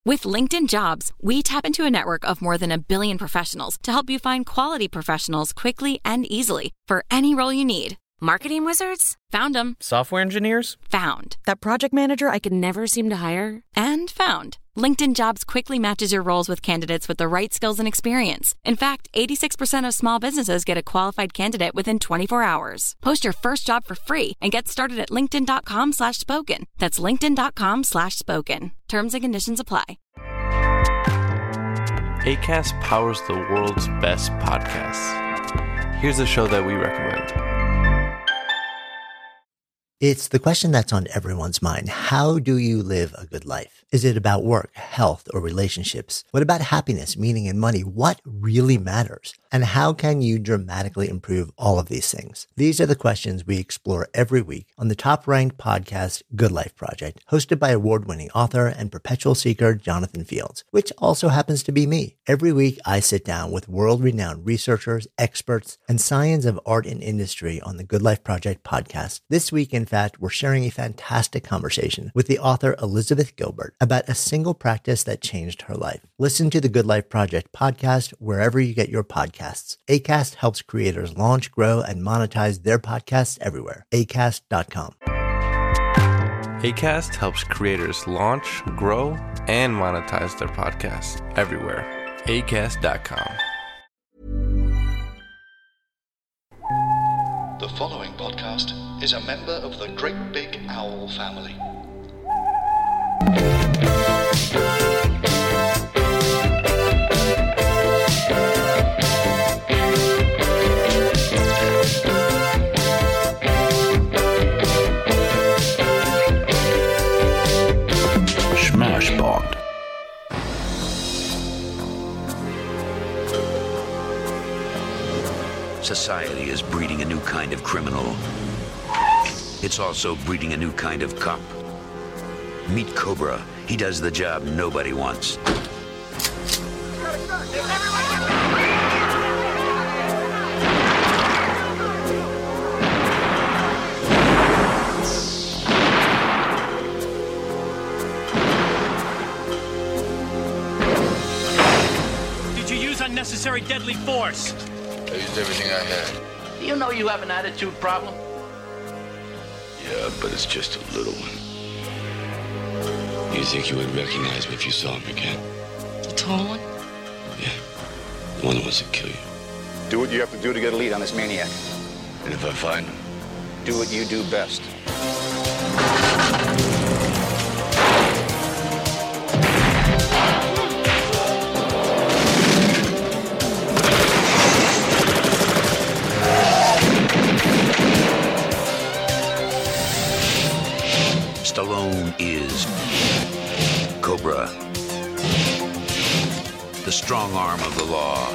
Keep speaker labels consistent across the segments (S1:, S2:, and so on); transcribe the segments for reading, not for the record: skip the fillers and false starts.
S1: With LinkedIn Jobs, we tap into a network of more than 1 billion professionals to help you find quality professionals quickly and easily for any role you need. Marketing wizards? Found them.
S2: Software engineers?
S1: Found. That project manager I could never seem to hire? And found. LinkedIn Jobs quickly matches your roles with candidates with the right skills and experience. In fact, 86% of small businesses get a qualified candidate within 24 hours. Post your first job for free and get started at linkedin.com/spoken. That's linkedin.com/spoken. Terms and conditions apply.
S3: Acast powers the world's best podcasts. Here's a show that we recommend.
S4: It's the question that's on everyone's mind. How do you live a good life? Is it about work, health, or relationships? What about happiness, meaning, and money? What really matters? And how can you dramatically improve all of these things? These are the questions we explore every week on the top-ranked podcast, Good Life Project, hosted by award-winning author and perpetual seeker Jonathan Fields, which also happens to be me. Every week, I sit down with world-renowned researchers, experts, and science of art and industry on the Good Life Project podcast. This week, in fact, we're sharing a fantastic conversation with the author Elizabeth Gilbert about a single practice that changed her life. Listen to the Good Life Project podcast wherever you get your podcasts. Acast helps creators launch, grow, and monetize their podcasts everywhere. Acast.com.
S3: Acast helps creators launch, grow, and monetize their podcasts everywhere. Acast.com.
S5: The following podcast is a member of the Great Big Owl family.
S6: Smashbot. Society is breeding a new kind of criminal. It's also breeding a new kind of cop. Meet Cobra. He does the job nobody wants.
S7: Did you use unnecessary deadly force?
S8: I used everything I had.
S9: Do you know you have an attitude problem?
S8: Yeah, but it's just a little one. You think you would recognize me if you saw me again?
S9: The tall one?
S8: Yeah. The one that wants to kill you.
S10: Do what you have to do to get a lead on this maniac.
S8: And if I find him?
S10: Do what you do best.
S6: Stallone is Cobra, the strong arm of the law.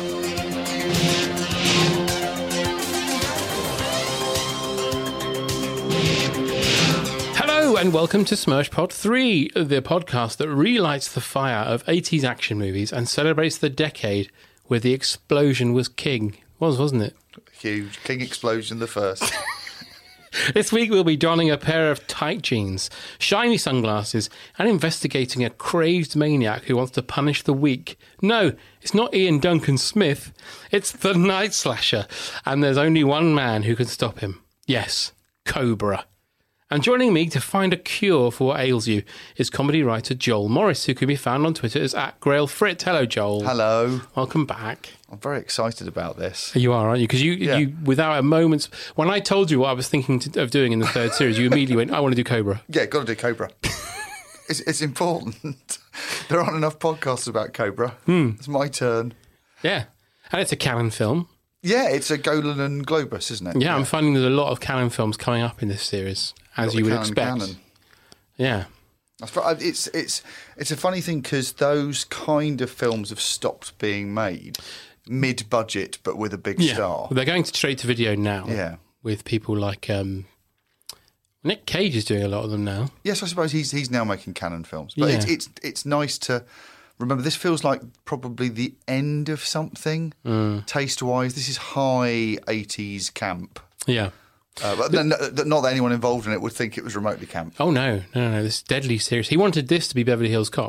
S11: Hello and welcome to Smashpod 3, the podcast that relights the fire of 80s action movies and celebrates the decade where the explosion was king. Wasn't it?
S12: Huge. King Explosion the first.
S11: This week we'll be donning a pair of tight jeans, shiny sunglasses, and investigating a crazed maniac who wants to punish the weak. No, it's not Ian Duncan Smith, it's the Night Slasher, and there's only one man who can stop him. Yes, Cobra. And joining me to find a cure for what ails you is comedy writer Joel Morris, who can be found on Twitter as @GrailFrit. Hello, Joel.
S12: Hello.
S11: Welcome back.
S12: I'm very excited about this.
S11: You are, aren't you? Because you, without a moment's... When I told you what I was thinking of doing in the third series, you immediately went, I want to do Cobra.
S12: Yeah, got to do Cobra. It's important. There aren't enough podcasts about Cobra. It's my turn.
S11: Yeah. And it's a Cannon film.
S12: Yeah, it's a Golan and Globus, isn't it?
S11: Yeah, I'm finding there's a lot of Cannon films coming up in this series, as you would expect. Cannon. Yeah.
S12: It's a funny thing because those kind of films have stopped being made mid-budget, but with a big star.
S11: Well, they're going straight to video now.
S12: Yeah.
S11: With people like Nick Cage is doing a lot of them now.
S12: Yes, I suppose he's now making Cannon films. But it's nice to remember. This feels like probably the end of something taste-wise. This is high 80s camp.
S11: Yeah.
S12: But not that anyone involved in it would think it was remotely camp.
S11: Oh, no. This is deadly serious. He wanted this to be Beverly Hills Cop.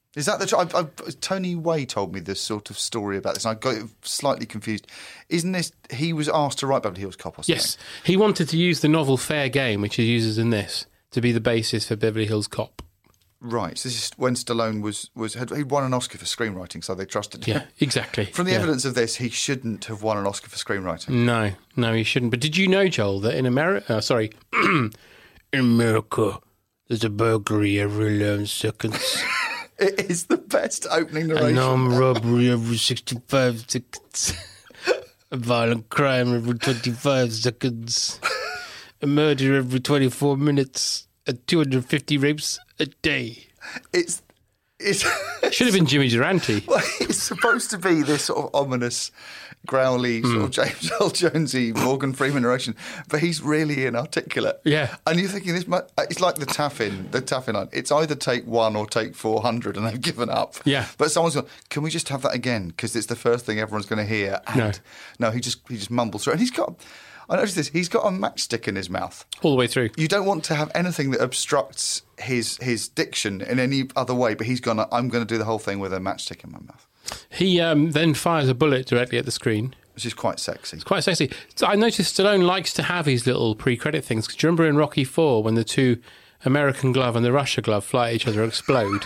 S12: Is that the Tony Way told me this sort of story about this, and I got it slightly confused. Isn't this, he was asked to write Beverly Hills Cop or something?
S11: Yes, he wanted to use the novel Fair Game, which he uses in this, to be the basis for Beverly Hills Cop.
S12: Right, so this is when Stallone he'd won an Oscar for screenwriting, so they trusted him.
S11: Yeah, exactly.
S12: From the evidence of this, he shouldn't have won an Oscar for screenwriting.
S11: No, he shouldn't. But did you know, Joel, that in America, in America, there's a burglary every 11 seconds.
S12: It is the best opening narration.
S11: An armed robbery every 65 seconds. A violent crime every 25 seconds. A murder every 24 minutes. And 250 rapes a day.
S12: It
S11: should have been Jimmy Durante.
S12: Well, it's supposed to be this sort of ominous, growly, sort of James Earl Jonesy, Morgan Freeman narration, but he's really inarticulate.
S11: Yeah,
S12: and you're thinking it's like the Taffin line. It's either take 1 or take 400, and they've given up.
S11: Yeah,
S12: but someone's gone, can we just have that again? Because it's the first thing everyone's going to hear. And no, he just mumbles through, and I noticed this. He's got a matchstick in his mouth
S11: all the way through.
S12: You don't want to have anything that obstructs his diction in any other way, but I'm going to do the whole thing with a matchstick in my mouth.
S11: He then fires a bullet directly at the screen,
S12: which is quite sexy.
S11: It's quite sexy. So I noticed Stallone likes to have his little pre-credit things. Do you remember in Rocky IV when the two American glove and the Russia glove fly at each other and explode?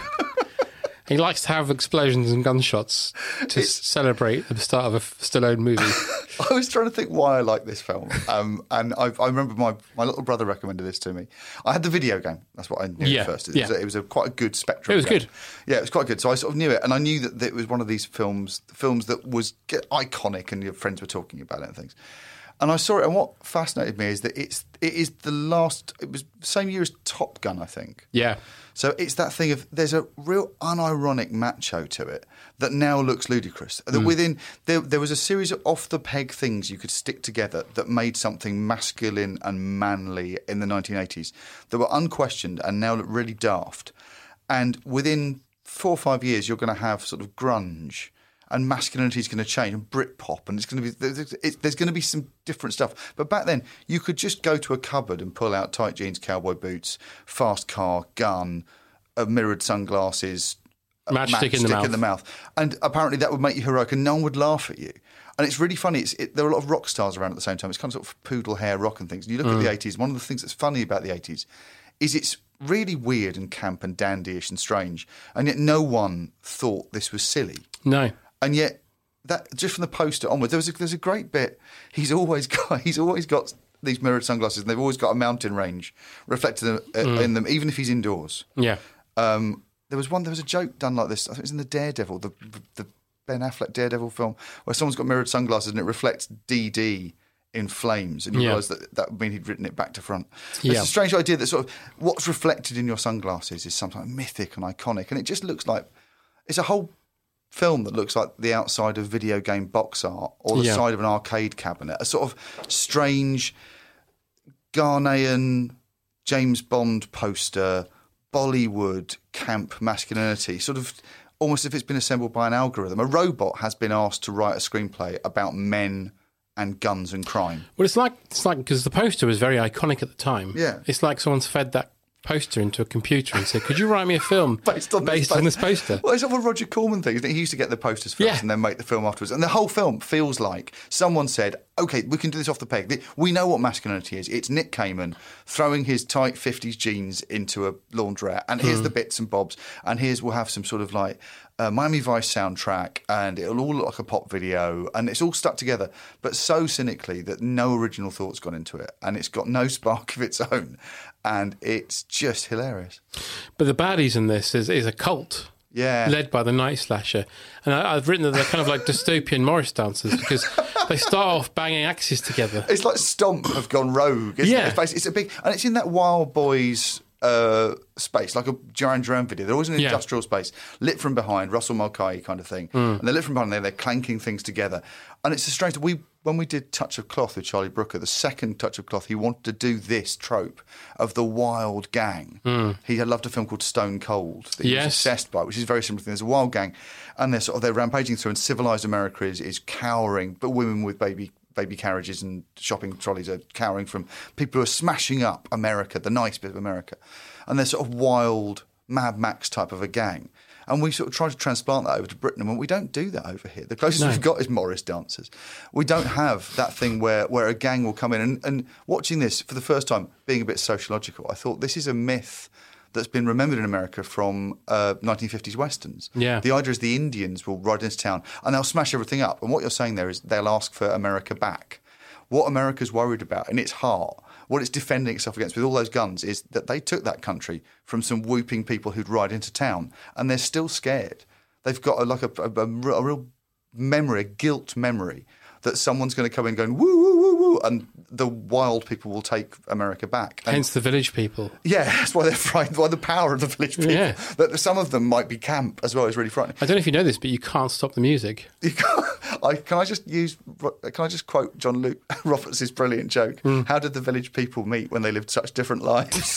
S11: He likes to have explosions and gunshots to celebrate the start of a Stallone movie.
S12: I was trying to think why I like this film. And I remember my little brother recommended this to me. I had the video game. That's what I knew at first. It was quite a good Spectrum.
S11: It was good.
S12: Yeah, it was quite good. So I sort of knew it. And I knew that it was one of these films that was iconic and your friends were talking about it and things. And I saw it, and what fascinated me is that it was the same year as Top Gun, I think.
S11: Yeah.
S12: So it's that thing of there's a real unironic macho to it that now looks ludicrous. That within there was a series of off-the-peg things you could stick together that made something masculine and manly in the 1980s that were unquestioned and now look really daft. And within 4 or 5 years, you're going to have sort of grunge. And masculinity is going to change, and Britpop, and there's going to be some different stuff. But back then, you could just go to a cupboard and pull out tight jeans, cowboy boots, fast car, gun, mirrored sunglasses,
S11: matchstick in the mouth,
S12: and apparently that would make you heroic, and no one would laugh at you. And it's really funny. There are a lot of rock stars around at the same time. It's kind of sort of poodle hair rock and things. And you look at the 80s. One of the things that's funny about the 80s is it's really weird and camp and dandyish and strange, and yet no one thought this was silly.
S11: No.
S12: And yet, that just from the poster onwards, there's a great bit. He's always got these mirrored sunglasses, and they've always got a mountain range reflected in them, even if he's indoors.
S11: Yeah.
S12: There was a joke done like this. I think it was in the Daredevil, the Ben Affleck Daredevil film, where someone's got mirrored sunglasses and it reflects DD in flames, and you realise that would mean he'd written it back to front. It's a strange idea that sort of what's reflected in your sunglasses is something mythic and iconic, and it just looks like it's a whole film that looks like the outside of video game box art or the side of an arcade cabinet, a sort of strange Ghanaian James Bond poster, Bollywood camp masculinity, sort of almost as if it's been assembled by an algorithm. A robot has been asked to write a screenplay about men and guns and crime.
S11: Well, it's like because the poster was very iconic at the time.
S12: Yeah.
S11: It's like someone's fed that poster into a computer and said, could you write me a film based on this poster?
S12: Well, it's sort of a Roger Corman thing, isn't it? He used to get the posters first and then make the film afterwards. And the whole film feels like someone said, OK, we can do this off the peg. We know what masculinity is. It's Nick Kamen throwing his tight 50s jeans into a laundrette, and here's the bits and bobs, and we'll have some sort of like Miami Vice soundtrack, and it'll all look like a pop video, and it's all stuck together, but so cynically that no original thought's gone into it, and it's got no spark of its own, and it's just hilarious.
S11: But the baddies in this is a cult.
S12: Yeah.
S11: Led by the Night Slasher. And I've written that they're kind of like dystopian Morris dancers because they start off banging axes together.
S12: It's like Stomp have gone rogue, isn't it? It's a big, and it's in that Wild Boys space, like a Duran Duran video. They're always in an industrial space, lit from behind, Russell Mulcahy kind of thing. And they're lit from behind, they're clanking things together. And it's a strange, when we did Touch of Cloth with Charlie Brooker, the second Touch of Cloth, he wanted to do this trope of the wild gang. He had loved a film called Stone Cold that he was obsessed by, which is very similar thing. There's a wild gang, and they're rampaging through, and civilized America is cowering, but women with baby carriages and shopping trolleys are cowering from people who are smashing up America, the nice bit of America. And they're sort of wild Mad Max type of a gang. And we sort of try to transplant that over to Britain, and we don't do that over here. The closest we've got is Morris dancers. We don't have that thing where a gang will come in. And watching this for the first time, being a bit sociological, I thought this is a myth that's been remembered in America from 1950s Westerns.
S11: Yeah.
S12: The idea is the Indians will ride into town and they'll smash everything up. And what you're saying there is they'll ask for America back. What America's worried about in its heart, what it's defending itself against with all those guns, is that they took that country from some whooping people who'd ride into town, and they're still scared. They've got a real memory, a guilt memory, that someone's going to come in going, woo, woo, woo, woo, and the wild people will take America back. And
S11: hence the village people.
S12: Yeah, that's why they're frightened, by the power of the village people. Yeah. That some of them might be camp as well is really frightening.
S11: I don't know if you know this, but you can't stop the music.
S12: You can't. Can I just quote John Luke Roberts' brilliant joke? How did the village people meet when they lived such different lives?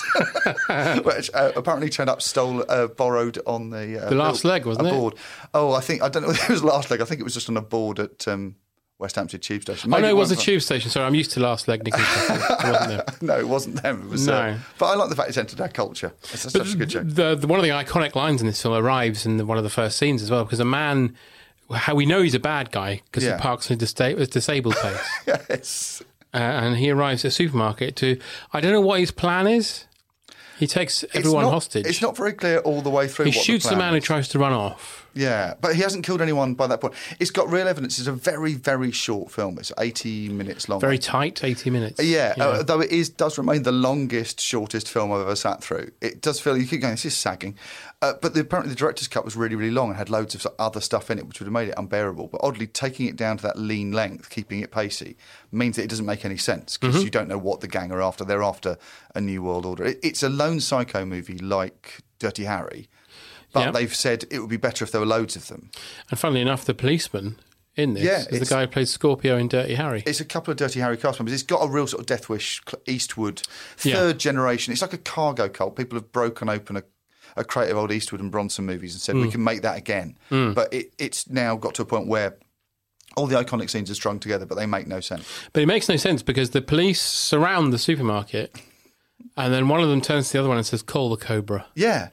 S12: Which apparently turned up, borrowed on the
S11: last leg, wasn't it?
S12: Board. Oh, I don't know if it was last leg. I think it was just on a board at West Hampstead Tube Station. Maybe
S11: no, it was a tube station. Sorry, I'm used to last leg nicking stuff. It wasn't them.
S12: No, it wasn't them. It was, but I like the fact it's entered our culture. It's such a good joke.
S11: One of the iconic lines in this film arrives in one of the first scenes as well, because a man, how we know he's a bad guy, because he parks in a disabled place.
S12: Yes.
S11: And he arrives at a supermarket I don't know what his plan is. He takes everyone hostage.
S12: It's not very clear all the way through.
S11: He shoots the man who tries to run off.
S12: Yeah, but he hasn't killed anyone by that point. It's got real evidence. It's a very, very short film. It's 80 minutes long.
S11: Very tight, 80 minutes.
S12: Yeah, though it does remain the longest, shortest film I've ever sat through. It does feel, you keep going, this is sagging. But apparently the director's cut was really, really long and had loads of other stuff in it, which would have made it unbearable. But oddly, taking it down to that lean length, keeping it pacey, means that it doesn't make any sense, because you don't know what the gang are after. They're after a new world order. It's a lone psycho movie like Dirty Harry. But they've said it would be better if there were loads of them.
S11: And funnily enough, the policeman in this is the guy who plays Scorpio in Dirty Harry.
S12: It's a couple of Dirty Harry cast members. It's got a real sort of Death Wish, Eastwood, third generation. It's like a cargo cult. People have broken open a crate of old Eastwood and Bronson movies and said, we can make that again. But it's now got to a point where all the iconic scenes are strung together, but they make no sense.
S11: But it makes no sense because the police surround the supermarket and then one of them turns to the other one and says, call the Cobra.
S12: Yeah.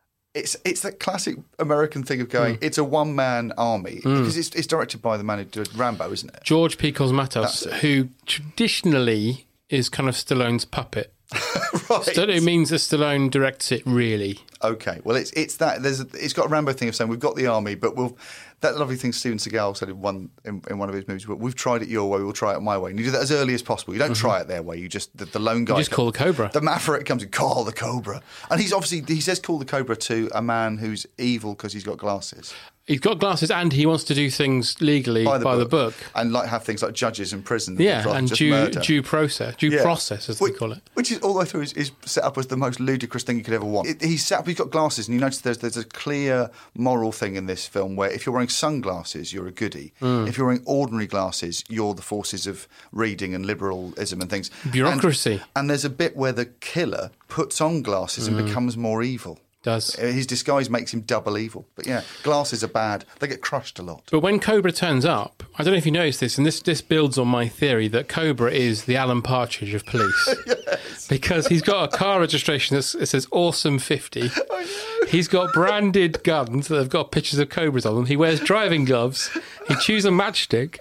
S12: It's that classic American thing of going, it's a one-man army, because it's directed by the man who did Rambo, isn't it?
S11: George P. Cosmatos, who traditionally is kind of Stallone's puppet.
S12: Right.
S11: It means that Stallone directs it, really.
S12: Okay, well, it's that it's got a Rambo thing of saying we've got the army, but that lovely thing Steven Seagal said in one of his movies. We've tried it your way, we'll try it my way. And you do that as early as possible. You don't try it their way. You just the lone guy.
S11: You just call the Cobra.
S12: The maverick comes and call the Cobra, and he says call the Cobra to a man who's evil because he's got glasses.
S11: He's got glasses and he wants to do things legally by the book.
S12: And have things like judges in prison.
S11: And due process, as they call it.
S12: Which is all the way through is set up as the most ludicrous thing you could ever want. He's set up, he's got glasses, and you notice there's a clear moral thing in this film where if you're wearing sunglasses, you're a goodie. If you're wearing ordinary glasses, you're the forces of reading and liberalism and things.
S11: Bureaucracy.
S12: And there's a bit where the killer puts on glasses and becomes more evil.
S11: Does.
S12: His disguise makes him double evil. But yeah, glasses are bad. They get crushed a lot.
S11: But when Cobra turns up, I don't know if you noticed this, and this builds on my theory that Cobra is the Alan Partridge of police.
S12: Yes.
S11: Because he's got a car registration that says Awesome 50. He's got branded guns that have got pictures of Cobras on them. He wears driving gloves. He chews a matchstick.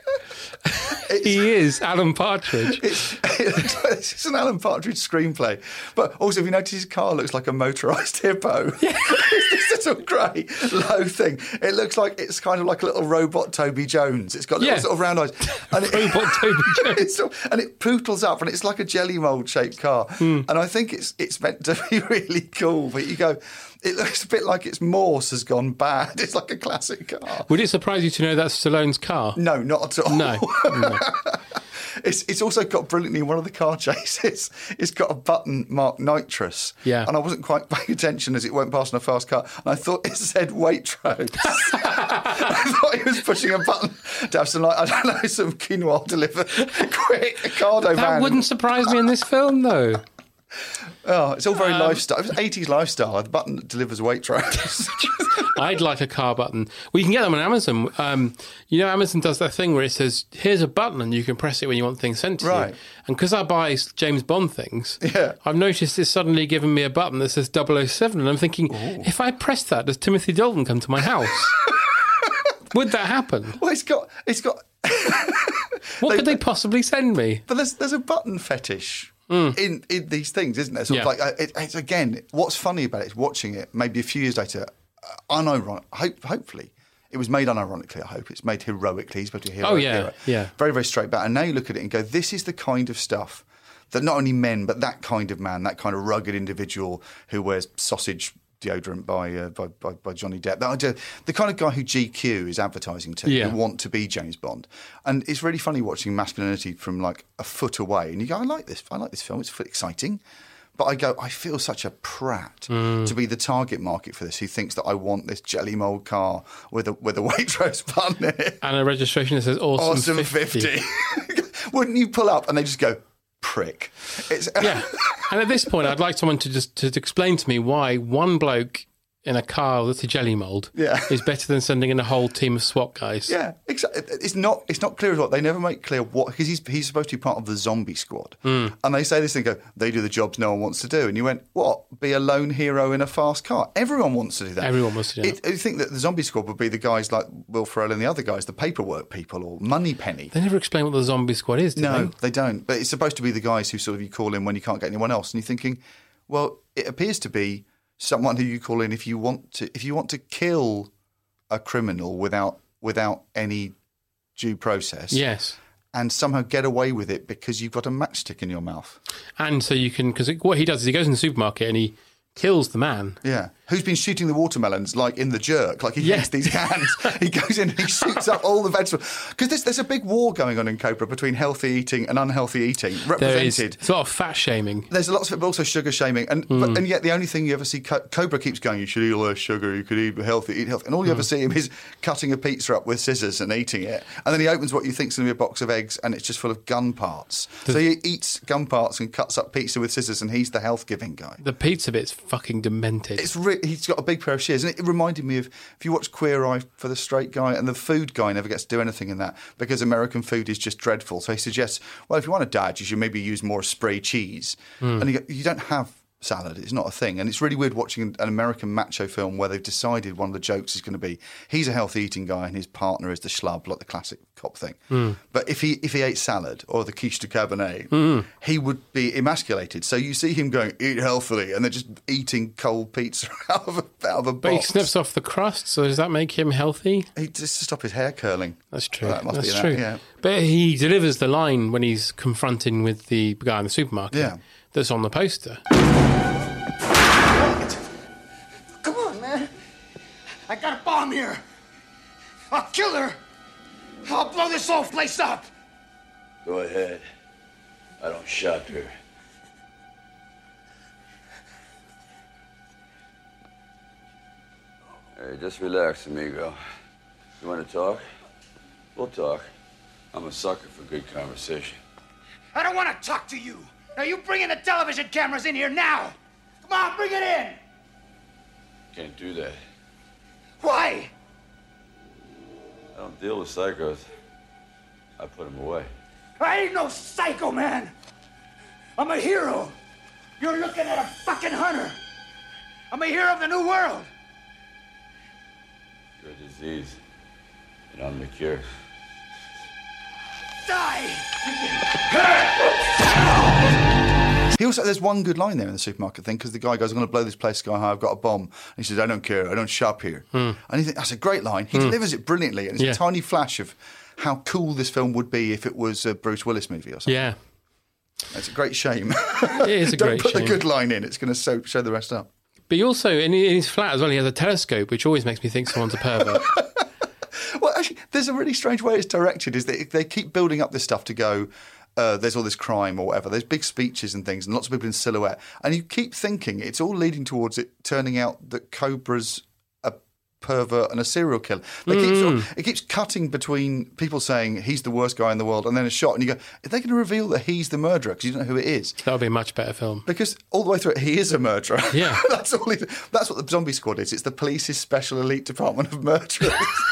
S11: He is Alan Partridge.
S12: It's an Alan Partridge screenplay. But also, if you notice, his car looks like a motorised hippo. Yeah. It's this little grey, low thing. It looks like it's kind of like a little robot Toby Jones. It's got little sort of round eyes. And
S11: robot Toby Jones.
S12: And it pootles up, and it's like a jelly mould shaped car. And I think it's meant to be really cool. But you go, it looks a bit like its Morse has gone bad. It's like a classic car.
S11: Would it surprise you to know that's Stallone's car?
S12: No, not at all.
S11: No.
S12: It's also got brilliantly in one of the car chases. It's got a button marked nitrous.
S11: Yeah.
S12: And I wasn't quite paying attention as it went past in a fast car. And I thought it said Waitrose. I thought he was pushing a button to have some, some quinoa delivered quick, a cardo van.
S11: That wouldn't surprise me in this film, though.
S12: Oh, it's all very lifestyle. It was 80s lifestyle. The button that delivers Waitrose.
S11: I'd like a car button. Well, you can get them on Amazon. Amazon does that thing where it says, here's a button and you can press it when you want things sent to you. And because I buy James Bond things, I've noticed it's suddenly given me a button that says 007. And I'm thinking, if I press that, does Timothy Dalton come to my house? Would that happen?
S12: Well, it's got...
S11: What could they possibly send me?
S12: But there's a button fetish in these things, isn't there? Sort of like it's again, what's funny about it is watching it maybe a few years later, hopefully, it was made unironically, I hope. It's made heroically. He's supposed to be a hero. Very, very straight back. And now you look at it and go, this is the kind of stuff that not only men, but that kind of man, that kind of rugged individual who wears sausage deodorant by Johnny Depp. The kind of guy who GQ is advertising to, who want to be James Bond. And it's really funny watching masculinity from like a foot away. And you go, I like this film. It's exciting. But I go, I feel such a prat to be the target market for this, who thinks that I want this jelly mould car with a Waitrose button in it.
S11: And a registration that says Awesome 50.
S12: Wouldn't you pull up and they just go, prick?
S11: And at this point, I'd like someone to explain to me why one bloke in a car that's a jelly mould is better than sending in a whole team of SWAT guys.
S12: Yeah, exactly. It's not clear at all. They never make clear what, because he's supposed to be part of the zombie squad. And they say this thing, go, they do the jobs no one wants to do. And you went, what? Be a lone hero in a fast car? Everyone wants to do that.
S11: Everyone wants to do that.
S12: I think that the zombie squad would be the guys like Will Ferrell and the other guys, the paperwork people or Moneypenny.
S11: They never explain what the zombie squad is, do they?
S12: No, they don't. But it's supposed to be the guys who sort of you call in when you can't get anyone else. And you're thinking, well, it appears to be someone who you call in if you want to kill a criminal without any due process.
S11: Yes.
S12: And somehow get away with it because you've got a matchstick in your mouth.
S11: And so you can, because what he does is he goes in the supermarket and he kills the man.
S12: Yeah. Who's been shooting the watermelons like in The Jerk? Like he gets these hands. He goes in and he shoots up all the vegetables. Because there's a big war going on in Cobra between healthy eating and unhealthy eating. Represented.
S11: There's a lot of fat shaming.
S12: There's lots of it, but also sugar shaming. And yet the only thing you ever see, Cobra keeps going, you should eat less sugar, you could eat healthy. And all you ever see him is cutting a pizza up with scissors and eating it. And then he opens what you think's going to be a box of eggs and it's just full of gun parts. So he eats gun parts and cuts up pizza with scissors and he's the health-giving guy.
S11: The pizza bit's fucking demented.
S12: He's got a big pair of shears. And it reminded me of, if you watch Queer Eye for the straight guy, and the food guy never gets to do anything in that because American food is just dreadful. So he suggests, well, if you want a dad, you should maybe use more spray cheese. And you don't have salad. It's not a thing. And it's really weird watching an American macho film where they've decided one of the jokes is going to be he's a healthy eating guy and his partner is the schlub, like the classic cop thing. But if he ate salad or the quiche de cabernet, he would be emasculated. So you see him going, eat healthily, and they're just eating cold pizza out of a box.
S11: But he snips off the crust, so does that make him healthy?
S12: Just to stop his hair curling.
S11: That's true.
S12: That must
S11: That's
S12: be
S11: true.
S12: That, yeah.
S11: But he delivers the line when he's confronting with the guy in the supermarket that's on the poster.
S2: Come on, man. I got a bomb here. I'll kill her. I'll blow this whole place up.
S8: Go ahead. I don't shot her. Hey, just relax, amigo. You want to talk? We'll talk. I'm a sucker for good conversation.
S2: I don't want to talk to you. Now you bring in the television cameras in here now. Come on, bring it in.
S8: Can't do that.
S2: Why?
S8: I don't deal with psychos. I put them away.
S2: I ain't no psycho, man. I'm a hero. You're looking at a fucking hunter. I'm a hero of the new world.
S8: You're a disease, and I'm the cure.
S2: Die!
S12: He also, there's one good line there in the supermarket thing, because the guy goes, I'm going to blow this place sky high, I've got a bomb. And he says, I don't care, I don't shop here. And you think, that's a great line. He delivers it brilliantly, and it's a tiny flash of how cool this film would be if it was a Bruce Willis movie or something.
S11: Yeah.
S12: It's a great shame.
S11: It is a great shame.
S12: Don't put the good line in, it's going to show the rest up.
S11: But he also, in his flat as well, he has a telescope, which always makes me think someone's a pervert.
S12: Well, actually, there's a really strange way it's directed, is that they keep building up this stuff to go, there's all this crime or whatever. There's big speeches and things and lots of people in silhouette. And you keep thinking it's all leading towards it turning out that Cobra's pervert and a serial killer. It keeps cutting between people saying he's the worst guy in the world and then a shot, and you go, are they going to reveal that he's the murderer because you don't know who it is?
S11: That would be a much better film.
S12: Because all the way through it, he is a murderer.
S11: Yeah.
S12: That's what the Zombie Squad is. It's the police's special elite department of murderers.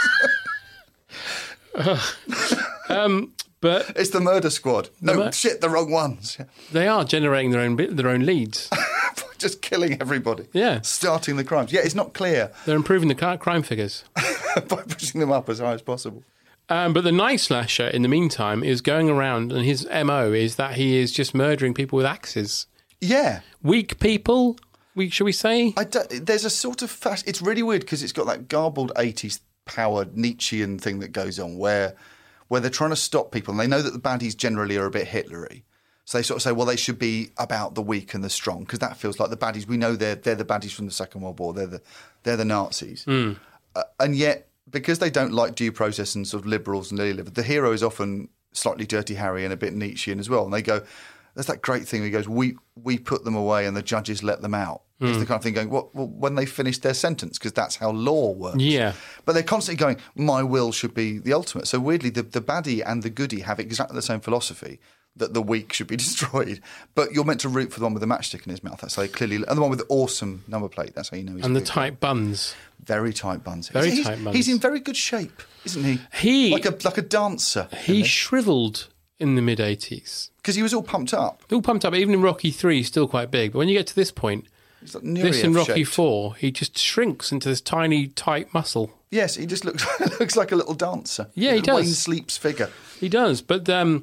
S11: But
S12: it's the murder squad. No, the wrong ones.
S11: They are generating their own leads.
S12: Just killing everybody.
S11: Yeah.
S12: Starting the crimes. Yeah, it's not clear.
S11: They're improving the crime figures.
S12: By pushing them up as high as possible.
S11: But the Night Slasher, in the meantime, is going around, and his MO is that he is just murdering people with axes.
S12: Yeah.
S11: Weak people, should we say?
S12: There's a sort of... It's really weird because it's got that garbled 80s powered Nietzschean thing that goes on where they're trying to stop people, and they know that the baddies generally are a bit Hitlery. So they sort of say, well, they should be about the weak and the strong, because that feels like the baddies. We know they're the baddies from the Second World War. They're the Nazis. And yet, because they don't like due process and sort of liberals and lily-livered, the hero is often slightly Dirty Harry and a bit Nietzschean as well. And they go, there's that great thing where he goes, we put them away and the judges let them out. It's the kind of thing going, well, when they finish their sentence, because that's how law works.
S11: Yeah.
S12: But they're constantly going, my will should be the ultimate. So weirdly, the baddie and the goodie have exactly the same philosophy, that the weak should be destroyed. But you're meant to root for the one with the matchstick in his mouth. That's how he clearly... And the one with the awesome number plate. That's how you know he's...
S11: And the tight buns.
S12: Very tight buns.
S11: Very tight buns.
S12: He's in very good shape, isn't he? Like a dancer.
S11: He shriveled in the mid-80s.
S12: Because he was all pumped up.
S11: All pumped up. Even in Rocky 3, he's still quite big. But when you get to this point...
S12: Like
S11: this in Rocky 4, he just shrinks into this tiny, tight muscle.
S12: Yes, he just looks like a little dancer.
S11: Yeah, he does.
S12: Wayne Sleep's figure.
S11: He does. But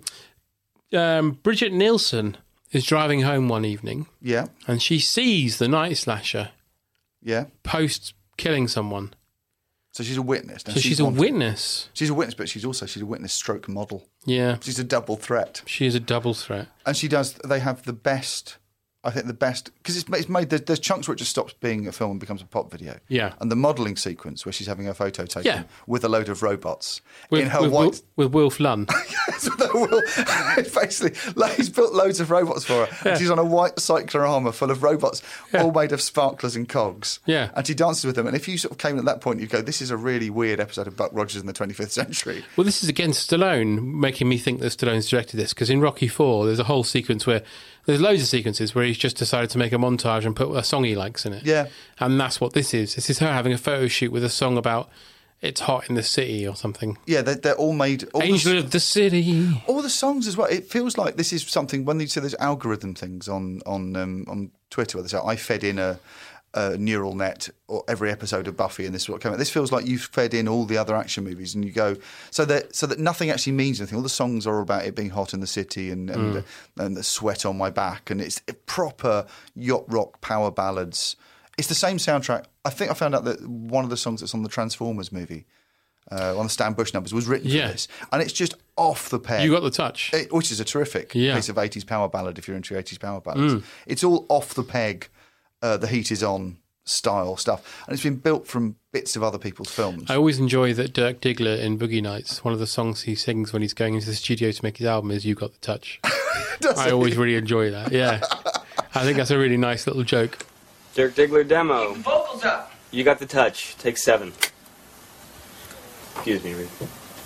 S11: Bridget Nielsen is driving home one evening.
S12: Yeah.
S11: And she sees the Night Slasher.
S12: Yeah.
S11: Post killing someone.
S12: So she's a witness.
S11: Now, so she's a witness.
S12: She's a witness, but she's a witness stroke model.
S11: Yeah.
S12: She's a double threat.
S11: She is a double threat.
S12: And they have the best... I think the best, because it's made, there's chunks where it just stops being a film and becomes a pop video.
S11: Yeah.
S12: And the modelling sequence where she's having her photo taken with a load of robots
S11: with Wilf Lunn.
S12: Yes, it's basically, like, he's built loads of robots for her. Yeah. And she's on a white cyclorama full of robots, all made of sparklers and cogs.
S11: Yeah.
S12: And she dances with them. And if you sort of came at that point, you'd go, this is a really weird episode of Buck Rogers in the 25th century.
S11: Well, this is against Stallone, making me think that Stallone's directed this, because in Rocky 4, there's a whole sequence where there's loads of sequences where he's just decided to make a montage and put a song he likes in it.
S12: Yeah.
S11: And that's what this is. This is her having a photo shoot with a song about it's hot in the city or something.
S12: Yeah, they're all made...
S11: Angel of the City.
S12: All the songs as well. It feels like this is something, when you see those algorithm things on Twitter where they say, I fed in a neural net or every episode of Buffy and this is what came out. This feels like you've fed in all the other action movies and you go so that nothing actually means anything. All the songs are about it being hot in the city and the sweat on my back, and it's proper yacht rock power ballads. It's the same soundtrack. I think I found out that one of the songs that's on the Transformers movie, on the Stan Bush numbers, was written for this, and it's just off the peg.
S11: You got the touch,
S12: which is a terrific piece of 80s power ballad if you're into 80s power ballads. It's all off the peg. The heat is on style stuff, and it's been built from bits of other people's films.
S11: I always enjoy that Dirk Diggler in Boogie Nights, one of the songs he sings when he's going into the studio to make his album is You Got the Touch. I always really enjoy that, yeah. I think that's a really nice little joke.
S13: Dirk Diggler demo.
S2: Keep the vocals up.
S13: You Got the Touch. Take 7. Excuse me, Reed.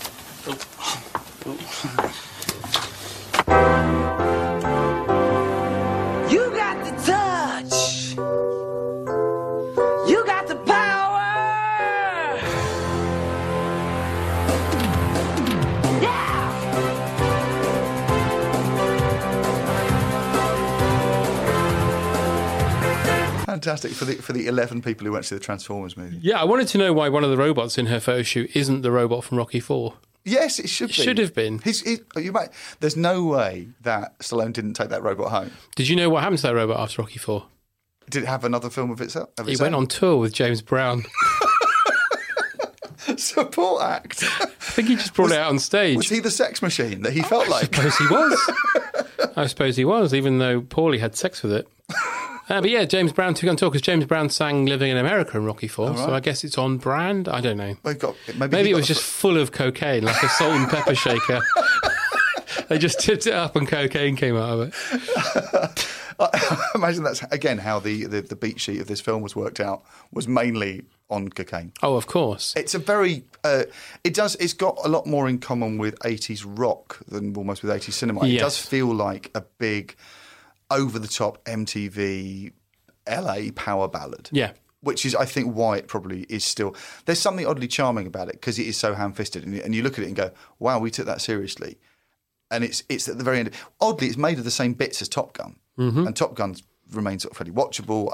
S2: You got the touch. You got the power. Yeah.
S12: Fantastic for the 11 people who went to the Transformers movie.
S11: Yeah, I wanted to know why one of the robots in her photo shoot isn't the robot from Rocky 4.
S12: Yes, it should be.
S11: It should have been.
S12: There's no way that Stallone didn't take that robot home.
S11: Did you know what happened to that robot after Rocky 4?
S12: Did it have another film of itself?
S11: He went on tour with James Brown.
S12: Support act.
S11: I think he just brought it out on stage.
S12: Was he the sex machine that he felt like?
S11: I suppose he was. I suppose he was, even though Paulie had sex with it. But yeah, James Brown took on tour because James Brown sang Living in America in Rocky 4, right. So I guess it's on brand. I don't know. Maybe it was just full of cocaine, like a salt and pepper shaker. They just tipped it up and cocaine came out of it.
S12: I imagine that's, again, how the beat sheet of this film was worked out, was mainly on cocaine.
S11: Oh, of course.
S12: It's a very... it's got a lot more in common with 80s rock than almost with 80s cinema. It does feel like a big, over-the-top MTV LA power ballad.
S11: Yeah.
S12: Which is, I think, why it probably is still... There's something oddly charming about it because it is so ham-fisted. And you look at it and go, wow, we took that seriously. And it's at the very end. Oddly, it's made of the same bits as Top Gun. Mm-hmm. And Top Gun remains sort of fairly watchable.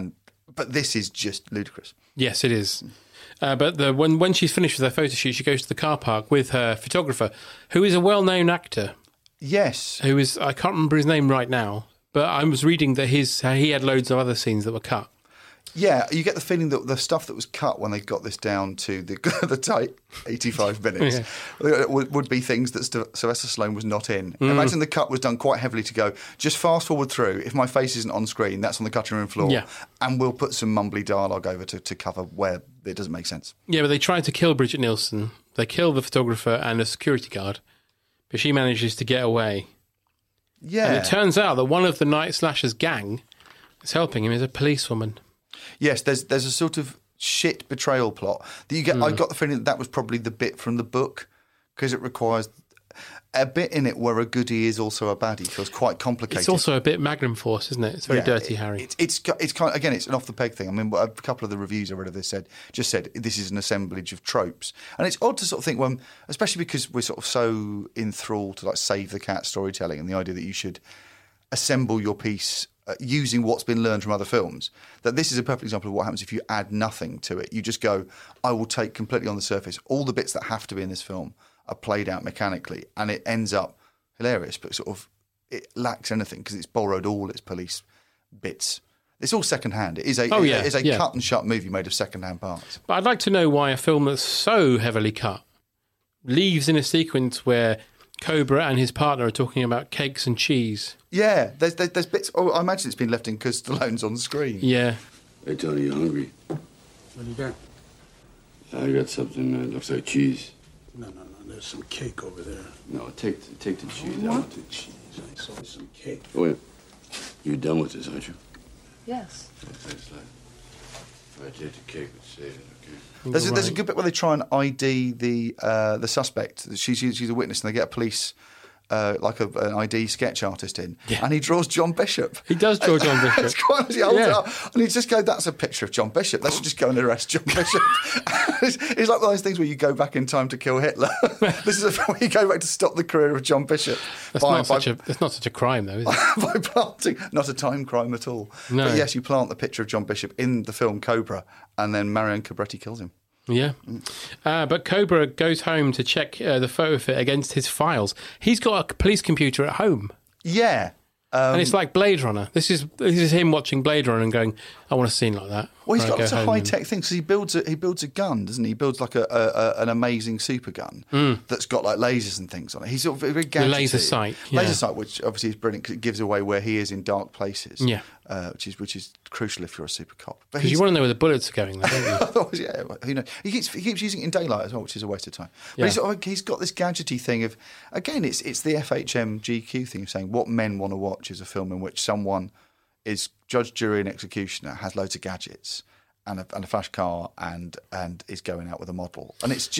S12: But this is just ludicrous.
S11: Yes, it is. But when she's finished with her photo shoot, she goes to the car park with her photographer, who is a well-known actor.
S12: Yes.
S11: Who is... I can't remember his name right now. But I was reading that he had loads of other scenes that were cut.
S12: Yeah, you get the feeling that the stuff that was cut when they got this down to the tight 85 minutes would be things that Sylvester Stallone was not in. Imagine the cut was done quite heavily to go, just fast forward through. If my face isn't on screen, that's on the cutting room floor. Yeah. And we'll put some mumbly dialogue over to cover where it doesn't make sense. Yeah,
S11: but they tried to kill Bridget Nielsen. They kill the photographer and a security guard. But she manages to get away.
S12: Yeah.
S11: And it turns out that one of the Night Slasher's gang that's helping him is a policewoman.
S12: Yes, there's a sort of shit betrayal plot that you get. I got the feeling that was probably the bit from the book because it requires a bit in it where a goodie is also a baddie. It feels quite complicated.
S11: It's also a bit Magnum Force, isn't it? It's very dirty, Harry.
S12: It's kind of, again, it's an off the peg thing. I mean, a couple of the reviews I read of this said this is an assemblage of tropes, and it's odd to sort of think especially because we're sort of so enthralled to like save the cat storytelling and the idea that you should assemble your piece. Using what's been learned from other films, that this is a perfect example of what happens if you add nothing to it. You just go, I will take completely on the surface all the bits that have to be in this film are played out mechanically, and it ends up hilarious, but sort of it lacks anything because it's borrowed all its police bits. It's all secondhand. It is a cut and shut movie made of secondhand parts.
S11: But I'd like to know why a film that's so heavily cut leaves in a sequence where Cobra and his partner are talking about cakes and cheese.
S12: Yeah, there's bits. Oh, I imagine it's been left in because Stallone's on screen.
S11: Yeah.
S8: Hey, Tony, you hungry?
S14: What do you got?
S8: I got something that looks like cheese.
S14: No. There's some cake over there.
S8: No, take the cheese.
S14: I want the cheese. I saw some cake.
S8: Oh, wait. You're done with this, aren't you?
S9: Yes.
S8: That's like... If I take the cake, let's save it, okay?
S12: There's a good bit where they try and ID the suspect. She's a witness, and they get a police an ID sketch artist in, and he draws John Bishop.
S11: He does draw John Bishop.
S12: It's quite as he holds it up, and he just go, "That's a picture of John Bishop. They should just go and arrest John Bishop." It's like one of those things where you go back in time to kill Hitler. This is a film where you go back to stop the career of John Bishop.
S11: That's not such a crime, though, is it?
S12: By planting, not a time crime at all.
S11: No.
S12: But yes, you plant the picture of John Bishop in the film Cobra, and then Marion Cobretti kills him.
S11: Yeah. But Cobra goes home to check the photo fit against his files. He's got a police computer at home.
S12: Yeah.
S11: And it's like Blade Runner. This is him watching Blade Runner and going, I want a scene like that.
S12: Well, he's got lots of high-tech things. So he builds a gun, doesn't he? He builds like an amazing super gun that's got like lasers and things on it. He's sort of very gadgety.
S11: The laser sight.
S12: Laser sight, which obviously is brilliant because it gives away where he is in dark places.
S11: Yeah.
S12: Which is crucial if you're a super cop.
S11: Because you want to know where the bullets are going, though, don't you?
S12: Yeah, who knows? He keeps using it in daylight as well, which is a waste of time. But he's got this gadgety thing of, again, it's the FHM GQ thing of saying what men want to watch is a film in which someone is judge, jury, and executioner, has loads of gadgets and a flash car, and is going out with a model, and it's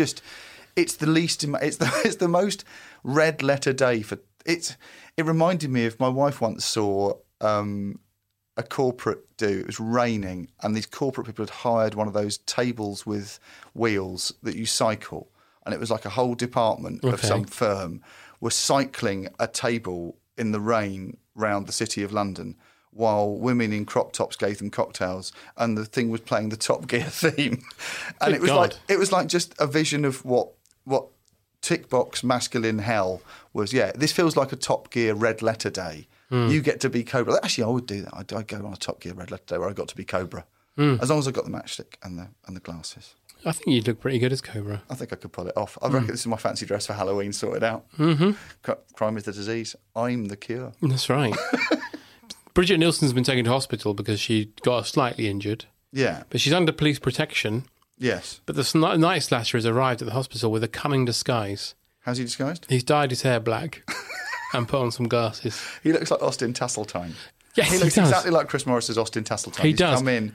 S12: the most red letter day for it. It reminded me of my wife once saw a corporate do. It was raining, and these corporate people had hired one of those tables with wheels that you cycle, and it was like a whole department of some firm were cycling a table in the rain round the city of London while women in crop tops gave them cocktails, and the thing was playing the Top Gear theme. And it was like just a vision of what tick box masculine hell was. Yeah, this feels like a Top Gear red letter day. You get to be Cobra. Actually, I would do that. I'd go on a Top Gear red letter day where I got to be Cobra, as long as I got the matchstick and the glasses.
S11: I think you'd look pretty good as Cobra.
S12: I think I could pull it off. I reckon this is my fancy dress for Halloween sorted out. Crime is the disease. I'm the cure.
S11: That's right. Bridget Nielsen's been taken to hospital because she got slightly injured.
S12: Yeah.
S11: But she's under police protection.
S12: Yes.
S11: But the Night Slasher has arrived at the hospital with a cunning disguise.
S12: How's he disguised?
S11: He's dyed his hair black and put on some glasses.
S12: He looks like Austin Tasseltine.
S11: Yes,
S12: he looks
S11: does.
S12: exactly like Chris Morris's Austin Tasseltine.
S11: He does.
S12: Come in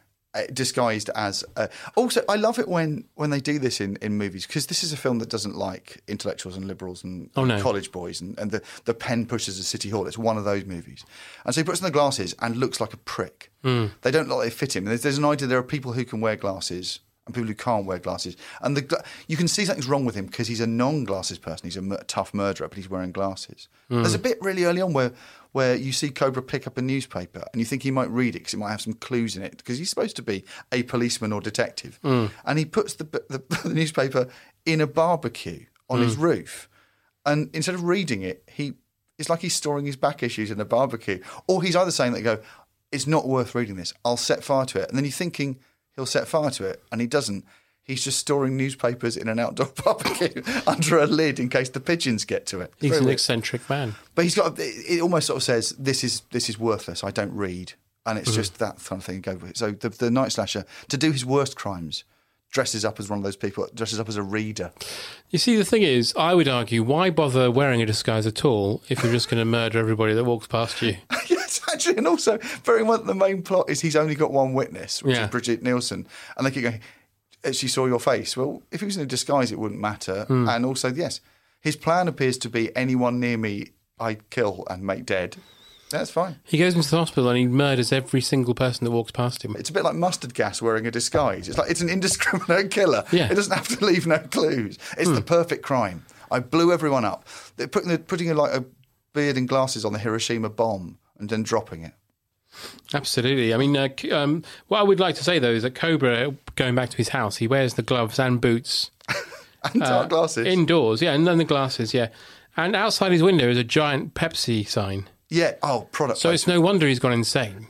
S12: disguised as... also, I love it when they do this in movies, because this is a film that doesn't like intellectuals and liberals and college boys, and the pen pushes at City Hall. It's one of those movies. And so he puts on the glasses and looks like a prick. They don't look like they fit him. There's an idea there are people who can wear glasses and people who can't wear glasses. And you can see something's wrong with him because he's a non-glasses person. He's a tough murderer, but he's wearing glasses. There's a bit really early on where you see Cobra pick up a newspaper and you think he might read it because it might have some clues in it, because he's supposed to be a policeman or detective. And he puts the newspaper in a barbecue on his roof. And instead of reading it, it's like he's storing his back issues in a barbecue. Or he's either saying that it's not worth reading this, I'll set fire to it. And then you're thinking he'll set fire to it, and he doesn't. He's just storing newspapers in an outdoor barbecue under a lid in case the pigeons get to it.
S11: He's an eccentric man.
S12: But it almost sort of says, this is worthless, I don't read. And it's just that kind of thing. Go with it. So the Night Slasher, to do his worst crimes, dresses up as one of those people, dresses up as a reader. You
S11: see, the thing is, I would argue, why bother wearing a disguise at all if you're just going to murder everybody that walks past you?
S12: Yes, actually, and also, very much the main plot is he's only got one witness, which is Bridget Nielsen. And they keep going, she saw your face. Well, if he was in a disguise, it wouldn't matter. And also, yes, his plan appears to be anyone near me I kill and make dead. That's fine.
S11: He goes into the hospital and he murders every single person that walks past him.
S12: It's a bit like mustard gas wearing a disguise. It's an indiscriminate killer.
S11: Yeah.
S12: It doesn't have to leave no clues. It's the perfect crime. I blew everyone up. They're putting a beard and glasses on the Hiroshima bomb and then dropping it.
S11: Absolutely. I mean, what I would like to say, though, is that Cobra, going back to his house, he wears the gloves and boots.
S12: And dark glasses.
S11: Indoors, and then the glasses, And outside his window is a giant Pepsi sign.
S12: Yeah, product
S11: So it's no wonder he's gone insane.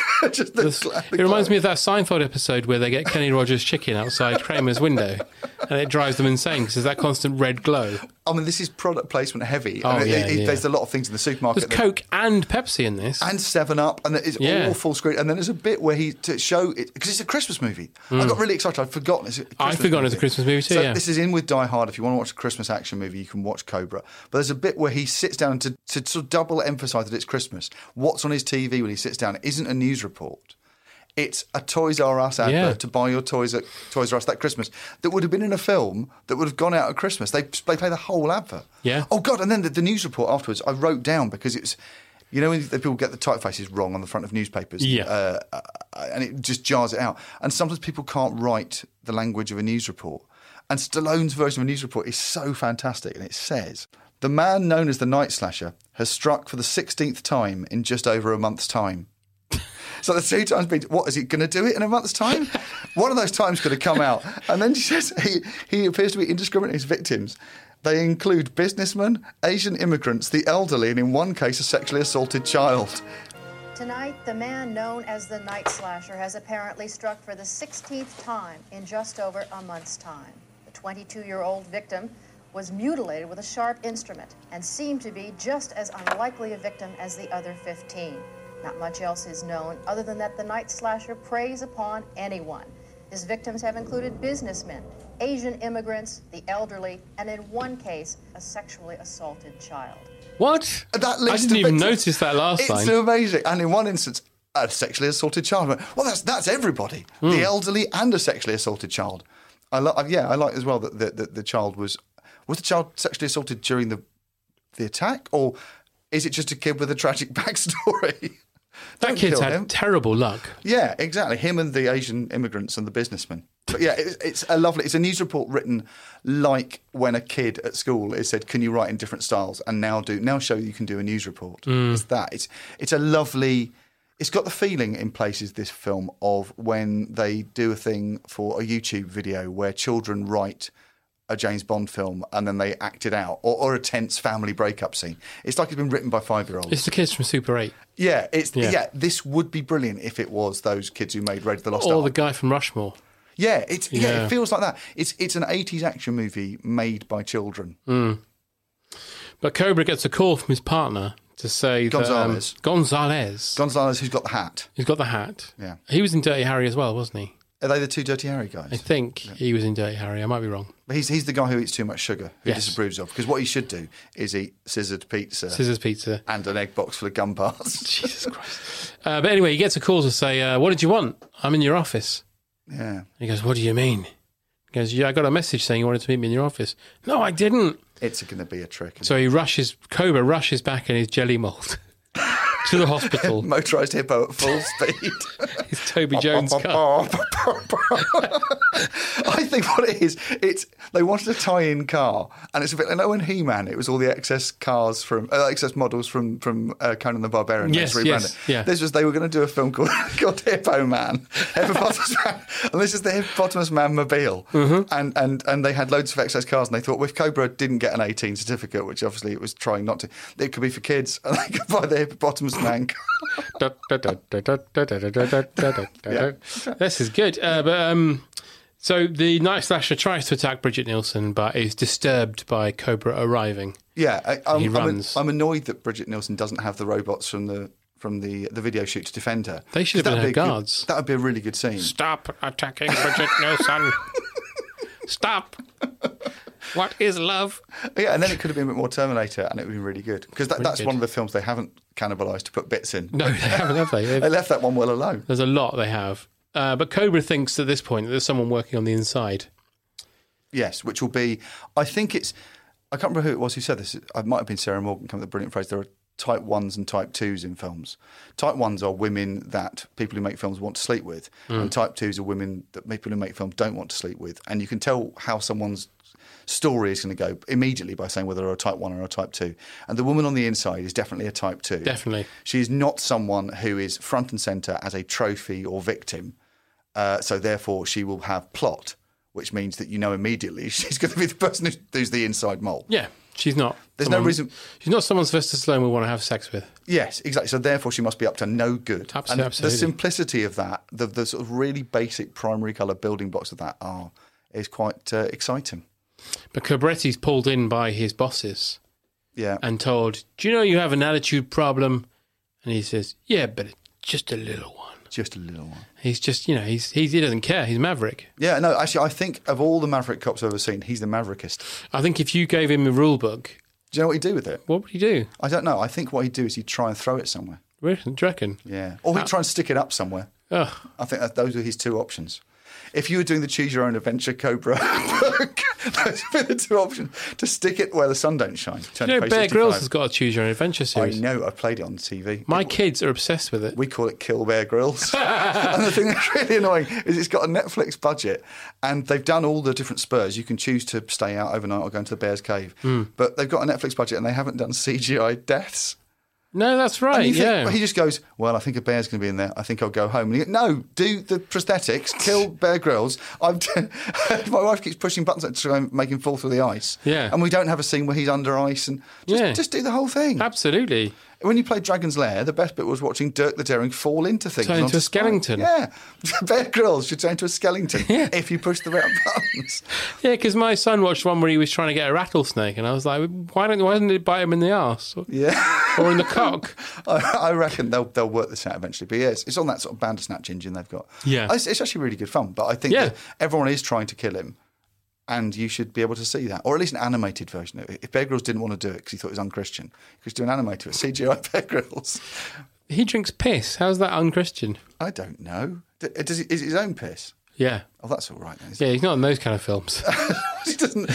S11: It reminds me of that Seinfeld episode where they get Kenny Rogers chicken outside Kramer's window and it drives them insane because there's that constant red glow.
S12: I mean, this is product placement heavy. There's a lot of things in the supermarket.
S11: There's Coke and Pepsi in this.
S12: And 7-Up, and it's all full screen. And then there's a bit where to show it, because it's a Christmas movie. I got really excited. I'd forgotten it's a Christmas movie.
S11: I'd forgotten it's a Christmas movie too,
S12: This is in with Die Hard. If you want to watch a Christmas action movie, you can watch Cobra. But there's a bit where he sits down to sort of double emphasise that it's Christmas. What's on his TV when he sits down isn't a news report. It's a Toys R Us advert to buy your toys at Toys R Us that Christmas that would have been in a film that would have gone out at Christmas. They play the whole advert.
S11: Yeah.
S12: Oh, God, and then the news report afterwards, I wrote down, because it's, you know, when people get the typefaces wrong on the front of newspapers, and it just jars it out. And sometimes people can't write the language of a news report. And Stallone's version of a news report is so fantastic, and it says, "The man known as the Night Slasher has struck for the 16th time in just over a month's time." So the 2 times been, what, is he going to do it in a month's time? One of those times could have come out. And then she says he appears to be indiscriminate his victims. They include businessmen, Asian immigrants, the elderly, and in one case, a sexually assaulted child.
S15: Tonight, the man known as the Night Slasher has apparently struck for the 16th time in just over a month's time. The 22-year-old victim was mutilated with a sharp instrument and seemed to be just as unlikely a victim as the other 15. Not much else is known other than that the Night Slasher preys upon anyone. His victims have included businessmen, Asian immigrants, the elderly, and in one case, a sexually assaulted child.
S11: What? I didn't even notice that last time.
S12: It's amazing. And in one instance, a sexually assaulted child. Well, that's everybody. The elderly and a sexually assaulted child. I like as well that the child was the child sexually assaulted during the attack, or is it just a kid with a tragic backstory?
S11: That kid's had terrible luck.
S12: Yeah, exactly. Him and the Asian immigrants and the businessmen. But yeah, it's a news report written like when a kid at school is said, "Can you write in different styles?" And now show you can do a news report. It's that. It's a lovely. It's got the feeling in places, this film, of when they do a thing for a YouTube video where children write a James Bond film and then they act it out, or a tense family breakup scene. It's like it's been written by 5-year-olds.
S11: It's the kids from Super 8.
S12: Yeah, this would be brilliant if it was those kids who made Raid of the Lost
S11: Ark.
S12: Ark.
S11: Or the guy from Rushmore.
S12: Yeah, it feels like that. It's an 80s action movie made by children.
S11: But Cobra gets a call from his partner to say
S12: Gonzalez.
S11: Gonzalez,
S12: who's got the hat.
S11: He's got the hat.
S12: Yeah.
S11: He was in Dirty Harry as well, wasn't he?
S12: Are they the two Dirty Harry guys?
S11: I think he was in Dirty Harry. I might be wrong.
S12: But he's the guy who eats too much sugar, who disapproves of. Because what he should do is eat scissored pizza. And an egg box full of gum parts.
S11: Jesus Christ. But anyway, he gets a call to say, what did you want? I'm in your office.
S12: Yeah.
S11: He goes, what do you mean? He goes, yeah, I got a message saying you wanted to meet me in your office. No, I didn't.
S12: It's going to be a trick.
S11: So Cobra rushes back in his jelly mould to the hospital.
S12: Motorised hippo at full speed.
S11: It's Toby Jones' car.
S12: I think what it is, they wanted a tie-in car, and it's a bit like when He-Man, it was all the excess cars from excess models from Conan the Barbarian.
S11: Yes. Yeah.
S12: This was they were going to do a film called Hippo Man, Hippopotamus Man, and this is the Hippopotamus Man mobile.
S11: Mm-hmm.
S12: And they had loads of excess cars, and they thought, well, if Cobra didn't get an 18 certificate, which obviously it was trying not to, it could be for kids, and they could buy the Hippopotamus Man car.
S11: This is good. So the Night Slasher tries to attack Bridget Nielsen, but is disturbed by Cobra arriving.
S12: Yeah,
S11: he runs.
S12: I'm annoyed that Bridget Nielsen doesn't have the robots from the video shoot to defend her.
S11: They should have been her guards.
S12: That would be a really good scene.
S11: Stop attacking Bridget Nielsen. Stop. What is love?
S12: Yeah, and then it could have been a bit more Terminator, and it would be really good. Because that's one of the films they haven't cannibalised to put bits in.
S11: No, they haven't, have they?
S12: They left that one well alone.
S11: There's a lot they have. But Cobra thinks at this point that there's someone working on the inside.
S12: Yes, which will be... I think it's... I can't remember who it was who said this. It might have been Sarah Morgan come with the brilliant phrase, there are type 1s and type 2s in films. Type 1s are women that people who make films want to sleep with, and type 2s are women that people who make films don't want to sleep with. And you can tell how someone's story is going to go immediately by saying whether they're a type 1 or a type 2. And the woman on the inside is definitely a type 2.
S11: Definitely.
S12: She is not someone who is front and centre as a trophy or victim. So therefore she will have plot, which means that you know immediately she's going to be the person who's the inside mole.
S11: Yeah, she's not.
S12: There's no reason...
S11: She's not someone Sylvester Stallone would want to have sex with.
S12: Yes, exactly. So therefore she must be up to no good.
S11: Absolutely.
S12: And the simplicity of that, the sort of really basic primary colour building blocks of that is quite exciting.
S11: But Cobretti's pulled in by his bosses.
S12: Yeah.
S11: And told, do you know you have an attitude problem? And he says, yeah, but it's just a little one.
S12: Just a little one.
S11: He's just, he doesn't care. He's Maverick.
S12: Yeah, no, actually, I think of all the Maverick cops I've ever seen, he's the Maverickist.
S11: I think if you gave him a rule book...
S12: Do you know what he'd do with it?
S11: What would he do?
S12: I don't know. I think what he'd do is he'd try and throw it somewhere.
S11: Really? Do you reckon?
S12: Yeah. Or he'd try and stick it up somewhere.
S11: Ugh.
S12: I think those are his two options. If you were doing the Choose Your Own Adventure Cobra book, those would be the two options. To stick it where the sun don't shine.
S11: Bear Grylls has got a Choose Your Own Adventure series.
S12: I know. I've played it on TV.
S11: My kids are obsessed with it.
S12: We call it Kill Bear Grylls. And the thing that's really annoying is it's got a Netflix budget and they've done all the different spurs. You can choose to stay out overnight or go into the Bear's Cave. But they've got a Netflix budget and they haven't done CGI deaths.
S11: No, that's right, yeah.
S12: He just goes, well, I think a bear's going to be in there. I think I'll go home. And he goes, no, do the prosthetics, kill Bear Grylls. My wife keeps pushing buttons to try and make him fall through the ice.
S11: Yeah.
S12: And we don't have a scene where he's under ice. And just do the whole thing.
S11: Absolutely.
S12: When you played Dragon's Lair, the best bit was watching Dirk the Daring fall into things.
S11: Turn into a skeleton.
S12: Yeah. Bear Grylls should turn into a skeleton if you push the right buttons.
S11: Yeah, because my son watched one where he was trying to get a rattlesnake, and I was like, why didn't it bite him in the arse? Or in the cock?
S12: I reckon they'll work this out eventually. But yeah, it's on that sort of Bandersnatch engine they've got.
S11: Yeah.
S12: It's actually really good fun. But I think that everyone is trying to kill him. And you should be able to see that, or at least an animated version of it. If Bear Grylls didn't want to do it because he thought it was unchristian, he could do an animated with CGI Bear Grylls.
S11: He drinks piss. How's that unchristian?
S12: I don't know. Is it his own piss?
S11: Yeah.
S12: Oh, that's all right then.
S11: Yeah, he's not in those kind of films.
S12: He doesn't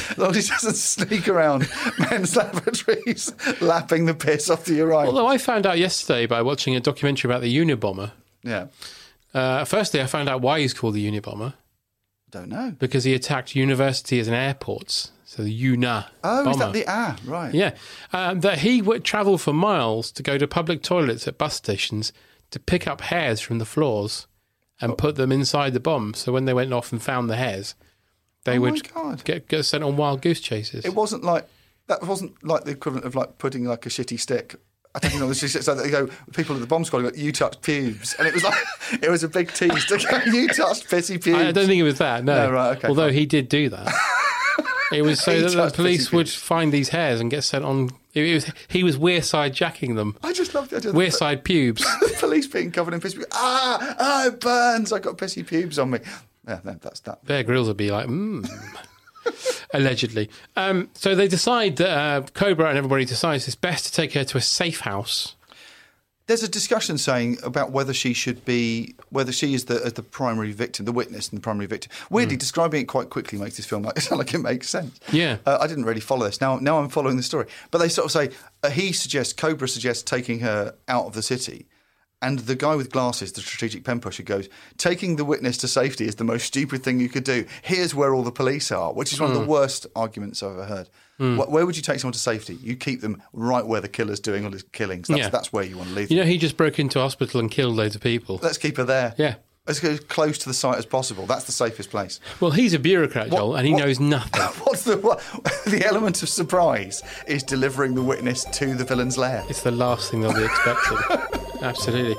S12: sneak around men's lavatories lapping the piss off the urine.
S11: Although I found out yesterday by watching a documentary about the Unabomber.
S12: Yeah.
S11: Firstly, I found out why he's called the Unabomber.
S12: Don't know.
S11: Because he attacked universities and airports. So the Una.
S12: Oh,
S11: bomber.
S12: Is that the right?
S11: Yeah. That he would travel for miles to go to public toilets at bus stations to pick up hairs from the floors and put them inside the bomb. So when they went off and found the hairs, they would get sent on wild goose chases.
S12: It wasn't like the equivalent of like putting like a shitty stick. I don't know. So they go, people at the bomb squad go, you touched pubes. And it was a big tease to go, you touched pissy pubes.
S11: I don't think it was that, no.
S12: Right, okay.
S11: Although he did do that. It was so that the police would find these hairs and get sent on. He was Wearside jacking them.
S12: I just love the idea.
S11: Wearside pubes.
S12: The police being covered in piss pubes. It burns. I got pissy pubes on me. Yeah, that's that.
S11: Bear Grylls would be like, allegedly. So they decide that Cobra and everybody decides it's best to take her to a safe house.
S12: There's a discussion saying about whether she is the primary victim, the witness and the primary victim. Weirdly, describing it quite quickly makes this film sound like it makes sense.
S11: Yeah.
S12: I didn't really follow this. Now I'm following the story. But they sort of say, Cobra suggests taking her out of the city. And the guy with glasses, the strategic pen pusher, goes, taking the witness to safety is the most stupid thing you could do. Here's where all the police are, which is one of the worst arguments I've ever heard. Where would you take someone to safety? You keep them right where the killer's doing all his killings. That's where you want to leave them.
S11: You know, he just broke into a hospital and killed loads of people.
S12: Let's keep her there.
S11: Yeah.
S12: Let's go as close to the site as possible. That's the safest place.
S11: Well, he's a bureaucrat, Joel, and he knows nothing.
S12: The element of surprise is delivering the witness to the villain's lair.
S11: It's the last thing they'll be expecting. Absolutely.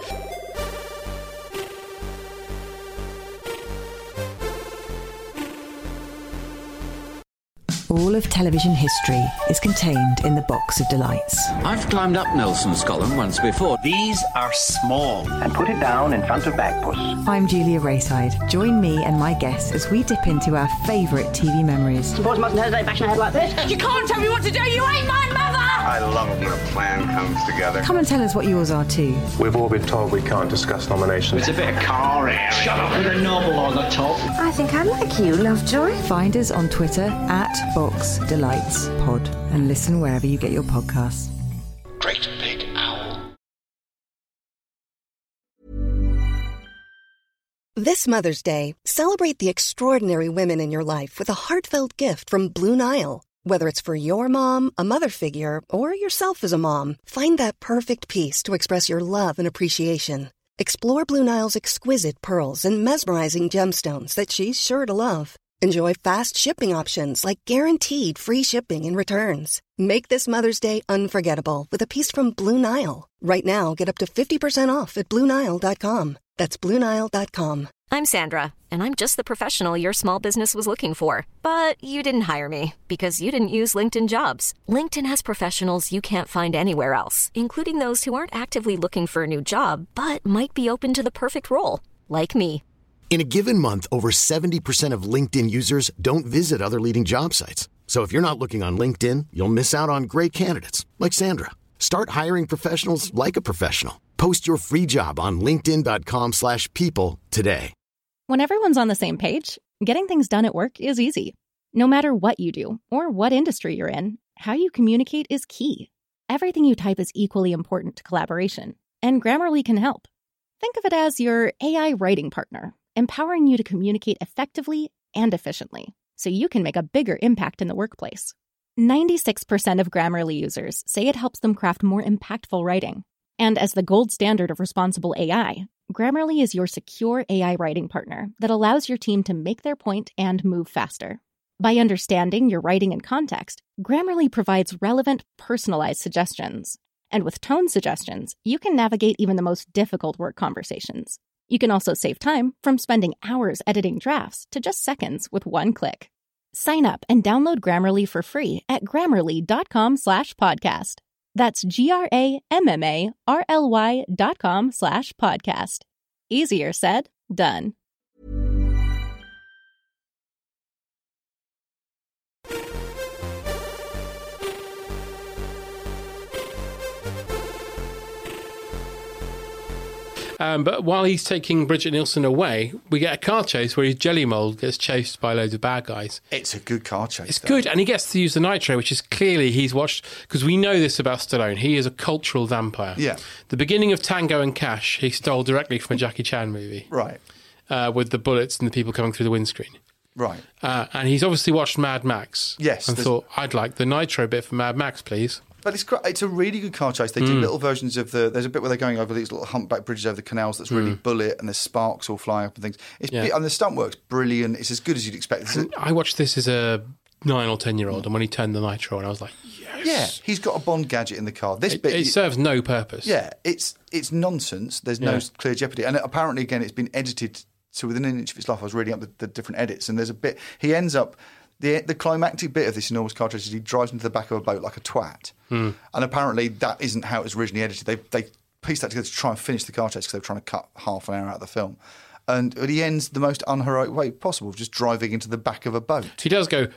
S16: All of television history is contained in the Box of Delights.
S17: I've climbed up Nelson's column once before. These are small.
S18: And put it down in front of Bagpuss.
S16: I'm Julia Rayside. Join me and my guests as we dip into our favourite TV memories.
S18: Boys mustn't hesitate bashing a head like this.
S19: You can't tell me what to do, you ain't my mother!
S20: I love when a plan comes together.
S16: Come and tell us what yours are too.
S20: We've all been told we can't discuss nominations.
S17: It's a bit of car air.
S18: Shut up with a novel on the top.
S16: I think I like you, Lovejoy. Find us on Twitter at Box Delights Pod and listen wherever you get your podcasts.
S5: Great Big Owl.
S21: This Mother's Day, celebrate the extraordinary women in your life with a heartfelt gift from Blue Nile. Whether it's for your mom, a mother figure, or yourself as a mom, find that perfect piece to express your love and appreciation. Explore Blue Nile's exquisite pearls and mesmerizing gemstones that she's sure to love. Enjoy fast shipping options like guaranteed free shipping and returns. Make this Mother's Day unforgettable with a piece from Blue Nile. Right now, get up to 50% off at BlueNile.com. That's BlueNile.com.
S1: I'm Sandra, and I'm just the professional your small business was looking for. But you didn't hire me because you didn't use LinkedIn Jobs. LinkedIn has professionals you can't find anywhere else, including those who aren't actively looking for a new job, but might be open to the perfect role, like me.
S22: In a given month, over 70% of LinkedIn users don't visit other leading job sites. So if you're not looking on LinkedIn, you'll miss out on great candidates like Sandra. Start hiring professionals like a professional. Post your free job on linkedin.com/people today.
S23: When everyone's on the same page, getting things done at work is easy. No matter what you do or what industry you're in, how you communicate is key. Everything you type is equally important to collaboration, and Grammarly can help. Think of it as your AI writing partner, empowering you to communicate effectively and efficiently, so you can make a bigger impact in the workplace. 96% of Grammarly users say it helps them craft more impactful writing. And as the gold standard of responsible AI, Grammarly is your secure AI writing partner that allows your team to make their point and move faster. By understanding your writing and context, Grammarly provides relevant, personalized suggestions. And with tone suggestions, you can navigate even the most difficult work conversations. You can also save time from spending hours editing drafts to just seconds with one click. Sign up and download Grammarly for free at Grammarly.com/podcast. That's GRAMMARLY.com/podcast. Easier said, done.
S11: But while he's taking Bridget Nielsen away, we get a car chase where his jelly mold gets chased by loads of bad guys.
S12: It's a good car chase.
S11: It's good, and he gets to use the nitro, which is clearly he's watched, because we know this about Stallone. He is a cultural vampire.
S12: Yeah.
S11: The beginning of Tango and Cash, he stole directly from a Jackie Chan movie.
S12: Right.
S11: With the bullets and the people coming through the windscreen.
S12: Right.
S11: And he's obviously watched Mad Max.
S12: Yes.
S11: And thought, I'd like the nitro bit for Mad Max, please.
S12: But it's a really good car chase. They do little versions of there's a bit where they're going over these little humpback bridges over the canals that's really bullet, and there's sparks all flying up and things. And the stunt work's brilliant. It's as good as you'd expect.
S11: I watched this as a 9 or 10-year-old, and when he turned the nitro on, I was like, yes.
S12: Yeah, he's got a Bond gadget in the car.
S11: It serves no purpose.
S12: Yeah, it's nonsense. There's no clear jeopardy. And apparently, again, it's been edited to within an inch of its life. I was reading up the different edits, and there's a bit... He ends up... The climactic bit of this enormous car chase is he drives into the back of a boat like a twat. And apparently that isn't how it was originally edited. They pieced that together to try and finish the car chase because they were trying to cut half an hour out of the film. But he ends the most unheroic way possible, just driving into the back of a boat.
S11: He does go,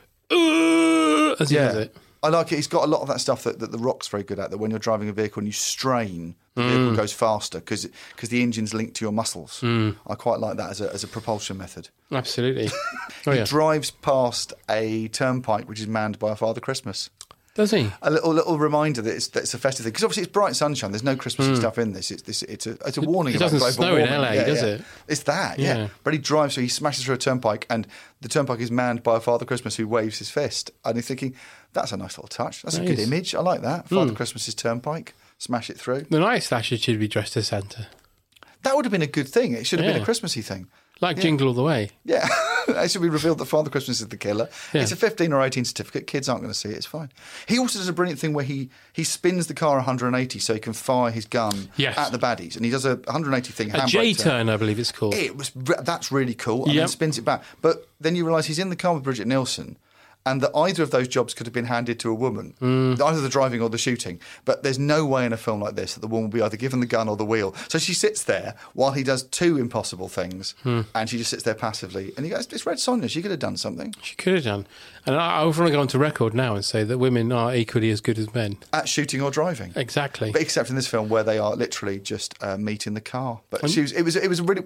S11: as he does it.
S12: I like it. He's got a lot of that stuff that The Rock's very good at, that when you're driving a vehicle and you strain, the vehicle goes faster because the engine's linked to your muscles. I quite like that as a propulsion method.
S11: Absolutely.
S12: He drives past a turnpike which is manned by Father Christmas.
S11: Does he?
S12: A little reminder that it's a festive thing. Because obviously it's bright sunshine. There's no Christmassy stuff in this. It's a warning about global warming.
S11: It doesn't snow in LA, does it?
S12: It's that, yeah. But he drives, so he smashes through a turnpike, and the turnpike is manned by a Father Christmas who waves his fist. And you're thinking, that's a nice little touch. That's a good image. I like that. Father Christmas's turnpike. Smash it through.
S11: The night slasher should be dressed as Santa.
S12: That would have been a good thing. It should have been a Christmassy thing.
S11: Like Jingle All the Way.
S12: Yeah. It should be revealed that Father Christmas is the killer. Yeah. It's a 15 or 18 certificate. Kids aren't going to see it. It's fine. He also does a brilliant thing where he spins the car 180 so he can fire his gun at the baddies. And he does a 180 thing.
S11: A J-turn, I believe it's called.
S12: That's really cool. And then spins it back. But then you realise he's in the car with Bridget Nielsen, and that either of those jobs could have been handed to a woman, either the driving or the shooting. But there's no way in a film like this that the woman will be either given the gun or the wheel. So she sits there while he does two impossible things, and she just sits there passively. And you go, it's Red Sonja. She could have done something.
S11: She could have done. And I want to go on to record now and say that women are equally as good as men
S12: at shooting or driving.
S11: Exactly.
S12: But except in this film where they are literally just meat in the car. But it was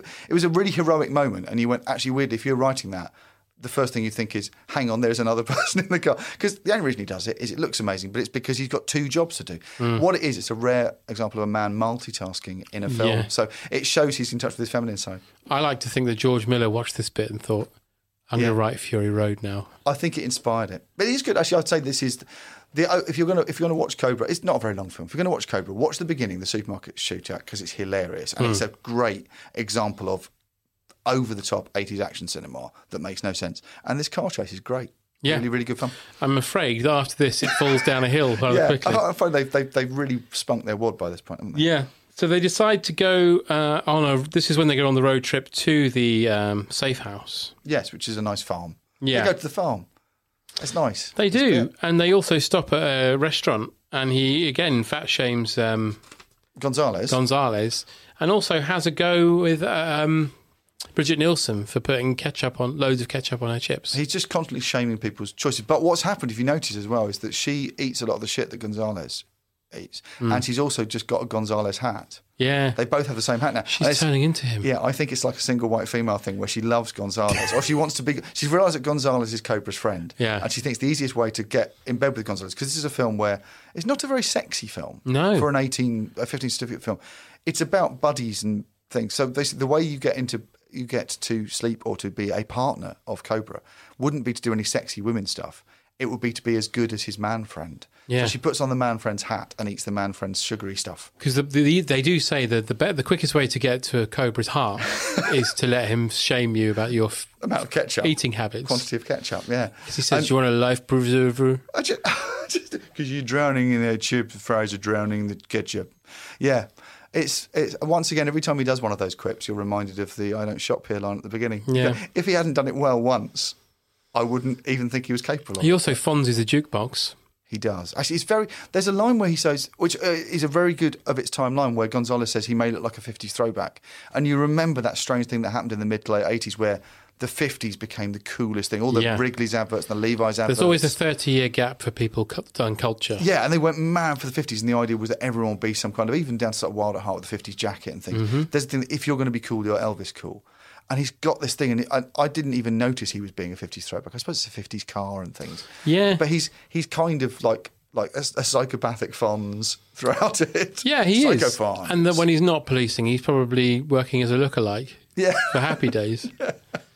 S12: a really heroic moment. And you went, actually, weirdly, if you're writing that, the first thing you think is, hang on, there's another person in the car. Because the only reason he does it is it looks amazing, but it's because he's got two jobs to do. What it is, it's a rare example of a man multitasking in a film. Yeah. So it shows he's in touch with his feminine side. I
S11: like to think that George Miller watched this bit and thought, I'm going to write Fury Road now.
S12: I think it inspired it. But it is good. Actually, I'd say this is... If you're going to watch Cobra, it's not a very long film. If you're going to watch Cobra, watch the beginning, the supermarket shootout, because it's hilarious. And it's a great example of over-the-top 80s action cinema that makes no sense. And this car chase is great. Yeah. Really, really good fun.
S11: I'm afraid that after this, it falls down a hill rather quickly.
S12: I find they've really spunked their wad by this point, haven't they?
S11: Yeah. So they decide to go this is when they go on the road trip to the safe house.
S12: Yes, which is a nice farm.
S11: Yeah.
S12: They go to the farm. It's nice.
S11: They do. And they also stop at a restaurant, and he, again, fat shames Gonzalez. And also has a go with... Bridget Nielsen for putting loads of ketchup on her chips.
S12: He's just constantly shaming people's choices. But what's happened, if you notice as well, is that she eats a lot of the shit that Gonzalez eats. And she's also just got a Gonzalez hat.
S11: Yeah.
S12: They both have the same hat now.
S11: She's turning into him.
S12: Yeah, I think it's like a single white female thing where she loves Gonzalez. Or she wants to be... She's realised that Gonzalez is Cobra's friend.
S11: Yeah.
S12: And she thinks the easiest way to get in bed with Gonzalez, because this is a film where... It's not a very sexy film.
S11: No.
S12: For a 15 certificate film. It's about buddies and things. So the way you get to sleep or to be a partner of Cobra wouldn't be to do any sexy women stuff. It would be to be as good as his man friend. Yeah. So she puts on the man friend's hat and eats the man friend's sugary stuff.
S11: Because they do say that the quickest way to get to a Cobra's heart is to let him shame you about your
S12: amount of ketchup,
S11: eating habits,
S12: quantity of ketchup. Yeah,
S11: because he says, "Do you want a life preserver?"
S12: Because you're drowning in the chips, the fries are drowning in the ketchup. Yeah. It's once again, every time he does one of those quips, you're reminded of the I don't shop here line at the beginning.
S11: Yeah.
S12: If he hadn't done it well once, I wouldn't even think he was capable of it.
S11: He also Fonzie's a jukebox.
S12: He does. Actually, there's a line where he says, which is a very good of its time line, where Gonzalez says he may look like a 50s throwback. And you remember that strange thing that happened in the mid to late 80s where the 50s became the coolest thing. All the Wrigley's adverts and the Levi's adverts.
S11: There's always a 30-year gap for people and culture.
S12: Yeah, and they went mad for the 50s, and the idea was that everyone would be some kind of, even down to sort of Wild at Heart with the 50s jacket and things. Mm-hmm. There's the thing that if you're going to be cool, you're Elvis cool. And he's got this thing, and I didn't even notice he was being a 50s throwback. I suppose it's a 50s car and things.
S11: Yeah.
S12: But he's kind of like a psychopathic Fonz throughout it.
S11: Yeah, he is.
S12: Fonz.
S11: And when he's not policing, he's probably working as a lookalike.
S12: Yeah.
S11: For Happy Days.
S12: Yeah.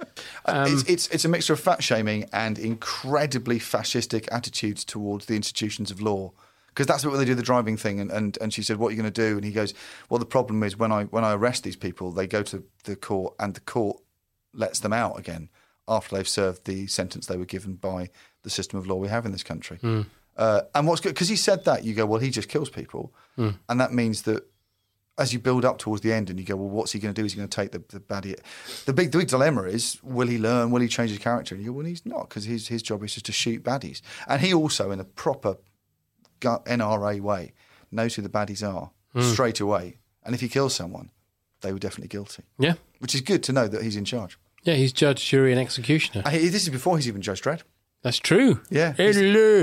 S12: It's a mixture of fat shaming and incredibly fascistic attitudes towards the institutions of law. Because that's what they do, the driving thing. And she said, what are you going to do? And he goes, well, the problem is when I arrest these people, they go to the court and the court lets them out again after they've served the sentence they were given by the system of law we have in this country.
S11: Mm.
S12: And what's good, because he said that, you go, well, he just kills people.
S11: Mm.
S12: And that means that as you build up towards the end and you go, well, what's he going to do? Is he going to take the baddie? The big dilemma is, will he learn? Will he change his character? And you go, well, he's not, because his job is just to shoot baddies. And he also, in a proper NRA way, knows who the baddies are straight away. And if he kills someone, they were definitely guilty.
S11: Yeah.
S12: Which is good to know that he's in charge.
S11: Yeah, he's judge, jury, and executioner.
S12: This is before he's even Judge Dredd.
S11: That's true.
S12: Yeah.
S11: Hello.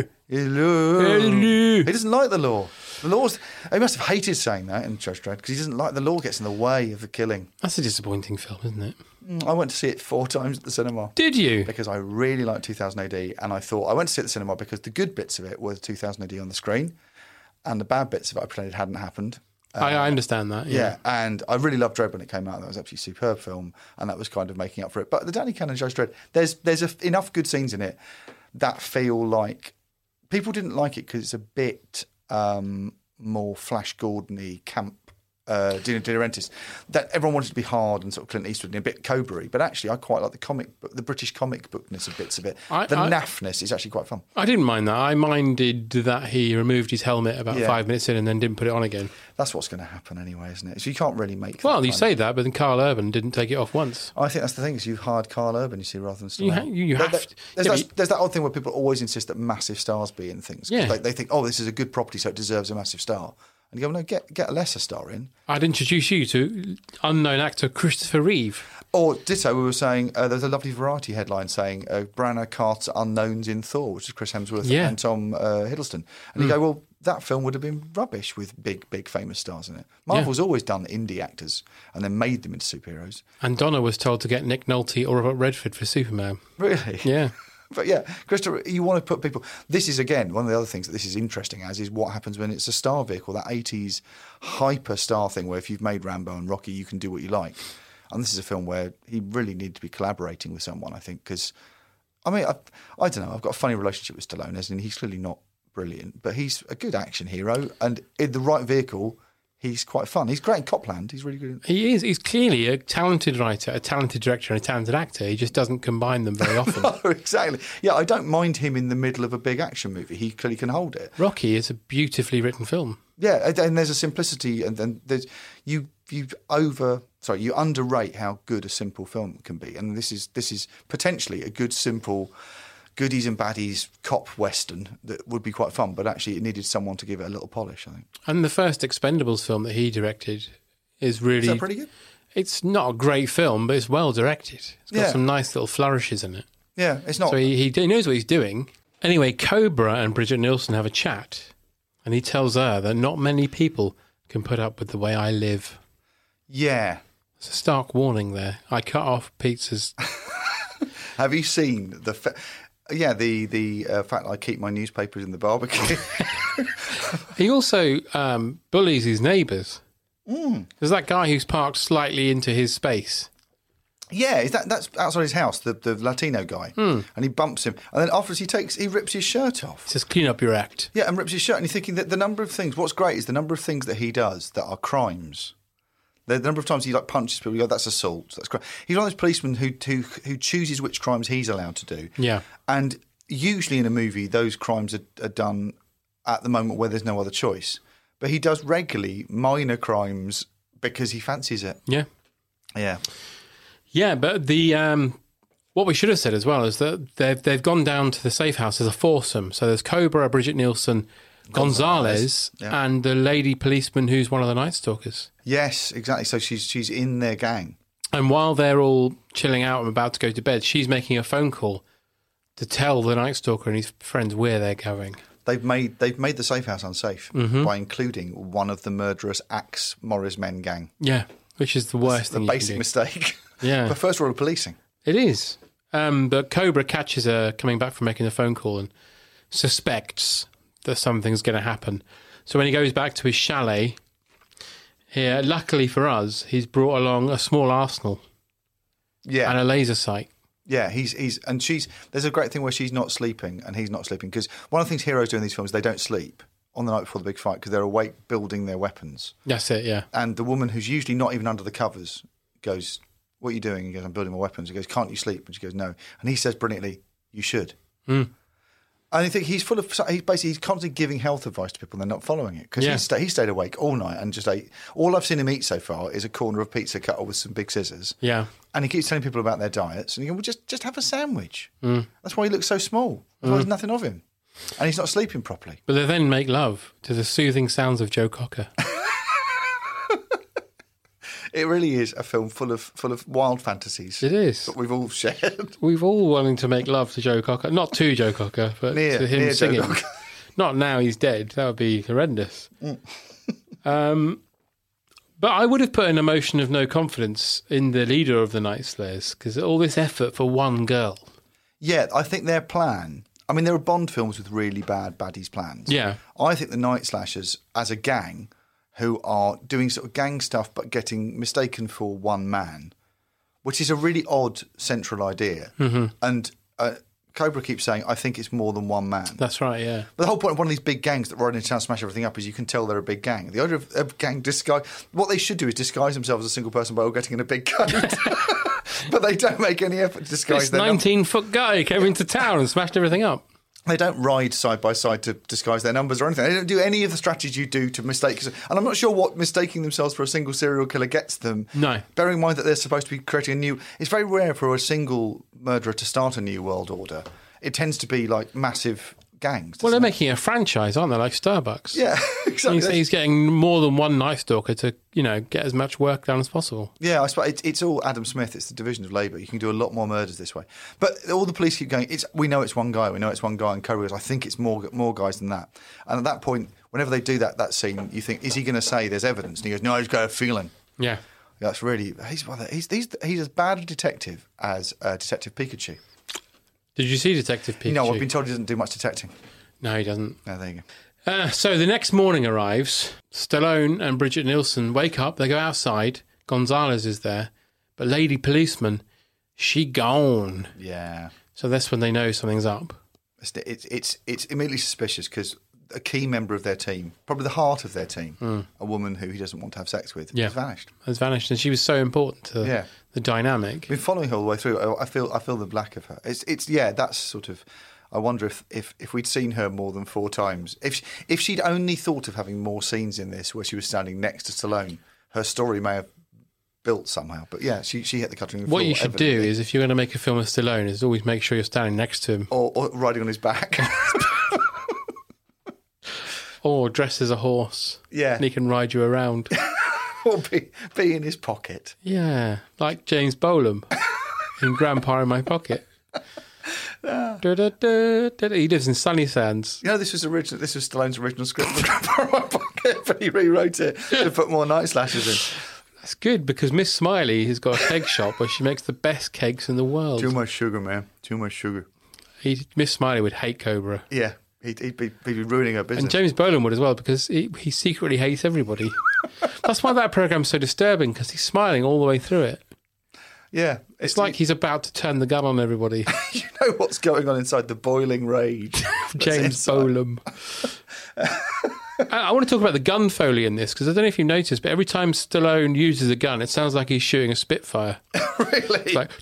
S12: He doesn't like the law. The laws. He must have hated saying that in Judge Dredd because he doesn't like the law gets in the way of the killing.
S11: That's a disappointing film, isn't it?
S12: I went to see it 4 times at the cinema.
S11: Did you?
S12: Because I really liked 2000 AD, and I thought I went to see it at the cinema because the good bits of it were 2000 AD on the screen, and the bad bits of it I pretended hadn't happened.
S11: I understand that.
S12: Yeah, and I really loved Dredd when it came out. That was absolutely superb film, and that was kind of making up for it. But the Danny Cannon Judge Dredd, there's enough good scenes in it that feel like people didn't like it because it's a bit more Flash Gordon-y camp. De Laurentiis, that everyone wanted to be hard and sort of Clint Eastwood and a bit Cobra-y, but actually I quite like the British comic bookness of bits of it. The naffness is actually quite fun.
S11: I didn't mind that. I minded that he removed his helmet about 5 minutes in and then didn't put it on again.
S12: That's what's going to happen anyway, isn't it? So you can't really make.
S11: Well, you say that, but then Carl Urban didn't take it off once.
S12: I think that's the thing is you've hired Carl Urban, you see, rather than Stallone.
S11: You have.
S12: There's that odd thing where people always insist that massive stars be in things.
S11: Yeah.
S12: They think, oh, this is a good property, so it deserves a massive star. And you go, no, get a lesser star in.
S11: I'd introduce you to unknown actor Christopher Reeve.
S12: Or ditto, we were saying, there's a lovely Variety headline saying, Branagh casts unknowns in Thor, which is Chris Hemsworth and Tom Hiddleston. And you go, well, that film would have been rubbish with big famous stars in it. Marvel's always done indie actors and then made them into superheroes.
S11: And Donna was told to get Nick Nolte or Robert Redford for Superman.
S12: Really?
S11: Yeah.
S12: But yeah, Christopher, you want to put people... This is, again, one of the other things that this is interesting as is what happens when it's a star vehicle, that 80s hyper-star thing where if you've made Rambo and Rocky, you can do what you like. And this is a film where he really needed to be collaborating with someone, I think, because, I mean, I don't know, I've got a funny relationship with Stallone, as in he's clearly not brilliant, but he's a good action hero, and in the right vehicle... He's quite fun. He's great in Copland. He's really good.
S11: He is. He's clearly a talented writer, a talented director, and a talented actor. He just doesn't combine them very often.
S12: No, exactly. Yeah, I don't mind him in the middle of a big action movie. He clearly can hold it.
S11: Rocky is a beautifully written film.
S12: Yeah, and there's a simplicity, and then there's you underrate how good a simple film can be, and this is potentially a good simple. Goodies and baddies cop western that would be quite fun, but actually it needed someone to give it a little polish, I think.
S11: And the first Expendables film that he directed is really...
S12: Is that pretty good?
S11: It's not a great film, but it's well directed. It's got some nice little flourishes in it.
S12: Yeah, it's not...
S11: So he knows what he's doing. Anyway, Cobra and Bridget Nielsen have a chat, and he tells her that not many people can put up with the way I live.
S12: Yeah.
S11: It's a stark warning there. I cut off pizzas.
S12: Have you seen the... the fact that I keep my newspapers in the barbecue.
S11: He also bullies his neighbours. There's that guy who's parked slightly into his space.
S12: Yeah, that's outside his house, the Latino guy. And he bumps him. And then afterwards he rips his shirt off.
S11: He says, clean up your act.
S12: Yeah, and rips his shirt. And you're thinking that the number of things, what's great is the number of things that he does that are crimes. The number of times he punches people, you go, that's assault. That's crime. He's one of those policemen who chooses which crimes he's allowed to do.
S11: Yeah.
S12: And usually in a movie, those crimes are done at the moment where there's no other choice. But he does regularly minor crimes because he fancies it.
S11: Yeah.
S12: Yeah.
S11: Yeah, but what we should have said as well is that they've gone down to the safe house as a foursome. So there's Cobra, Bridget Nielsen, Gonzalez, and the lady policeman who's one of the Night Stalkers.
S12: Yes, exactly. So she's in their gang.
S11: And while they're all chilling out and about to go to bed, she's making a phone call to tell the Night Stalker and his friends where they're going.
S12: They've made the safe house unsafe by including one of the murderous Axe Morris Men gang.
S11: Yeah, which is the worst thing.
S12: The basic mistake.
S11: Yeah,
S12: the first rule of policing.
S11: It is. But Cobra catches her coming back from making a phone call and suspects that something's going to happen. So when he goes back to his chalet, here, luckily for us, he's brought along a small arsenal.
S12: Yeah.
S11: And a laser sight.
S12: Yeah, there's a great thing where she's not sleeping and he's not sleeping, because one of the things heroes do in these films, they don't sleep on the night before the big fight because they're awake building their weapons.
S11: That's it, yeah.
S12: And the woman who's usually not even under the covers goes, what are you doing? He goes, I'm building my weapons. He goes, can't you sleep? And she goes, no. And he says brilliantly, you should. And I think he's constantly giving health advice to people and they're not following it, because he stayed awake all night and just ate. All I've seen him eat so far is a corner of pizza cut with some big scissors.
S11: Yeah.
S12: And he keeps telling people about their diets and you go, well, just have a sandwich. That's why he looks so small. There's nothing of him. And he's not sleeping properly.
S11: But they then make love to the soothing sounds of Joe Cocker.
S12: It really is a film full of wild fantasies.
S11: It is.
S12: That we've all shared.
S11: We've all wanting to make love to Joe Cocker. Not to Joe Cocker, but to him
S12: near
S11: singing.
S12: Joe Cocker.
S11: Not now he's dead. That would be horrendous. But I would have put an emotion of no confidence in the leader of the Night Slayers, because all this effort for one girl.
S12: Yeah, I think their plan... I mean, there are Bond films with really bad baddies plans.
S11: Yeah.
S12: I think the Night Slashers, as a gang, who are doing sort of gang stuff but getting mistaken for one man, which is a really odd central idea. Mm-hmm. And Cobra keeps saying, I think it's more than one man.
S11: That's right, yeah.
S12: But the whole point of one of these big gangs that ride into town, smash everything up, is you can tell they're a big gang. The idea of a gang disguise... What they should do is disguise themselves as a single person by all getting in a big coat. But they don't make any effort to disguise
S11: their... This 19-foot guy came into town and smashed everything up.
S12: They don't ride side by side to disguise their numbers or anything. They don't do any of the strategies you do to mistake... And I'm not sure what mistaking themselves for a single serial killer gets them.
S11: No.
S12: Bearing in mind that they're supposed to be creating a new... It's very rare for a single murderer to start a new world order. It tends to be like massive gangs.
S11: Well, they're making a franchise, aren't they? Like Starbucks.
S12: Yeah, exactly.
S11: He's getting more than one Night Stalker to, get as much work done as possible.
S12: Yeah, I suppose it's all Adam Smith. It's the division of labour. You can do a lot more murders this way. But all the police keep going, we know it's one guy. We know it's one guy. And Cobra goes, I think it's more guys than that. And at that point, whenever they do that scene, you think, is he going to say there's evidence? And he goes, no, I just got a feeling.
S11: Yeah.
S12: That's really... He's as bad a detective as Detective Pikachu.
S11: Did you see Detective Pikachu?
S12: No, I've been told he doesn't do much detecting.
S11: No, he doesn't.
S12: No, there you go.
S11: So the next morning arrives. Stallone and Bridget Nielsen wake up. They go outside. Gonzalez is there. But Lady Policeman, she gone.
S12: Yeah.
S11: So that's when they know something's up.
S12: It's immediately suspicious because a key member of their team, probably the heart of their team, a woman who he doesn't want to have sex with, has vanished.
S11: Has vanished, and she was so important to the dynamic.
S12: I've been following her all the way through. I feel the black of her. That's sort of. I wonder if we'd seen her more than 4 times, if she'd only thought of having more scenes in this where she was standing next to Stallone, her story may have built somehow. But yeah, she hit the cutting room floor.
S11: What you should do is, if you're going to make a film with Stallone, is always make sure you're standing next to him,
S12: or riding on his back.
S11: Or dress as a horse.
S12: Yeah.
S11: And he can ride you around.
S12: Or be in his pocket.
S11: Yeah. Like James Bolam in Grandpa in My Pocket. He lives in Sunny Sands.
S12: This was Stallone's original script for Grandpa in My Pocket, but he rewrote it to put more Night Slashers in.
S11: That's good, because Miss Smiley has got a cake shop where she makes the best cakes in the world.
S12: Too much sugar, man. Too much sugar.
S11: Miss Smiley would hate Cobra.
S12: Yeah. He'd be ruining her business.
S11: And James Bolam would as well, because he secretly hates everybody. That's why that programme's so disturbing, because he's smiling all the way through it.
S12: Yeah.
S11: It's like he's about to turn the gun on everybody.
S12: You know what's going on inside the boiling rage.
S11: James Bolam. I want to talk about the gun foley in this, because I don't know if you've noticed, but every time Stallone uses a gun, it sounds like he's shooting a Spitfire.
S12: Really?
S11: It's like...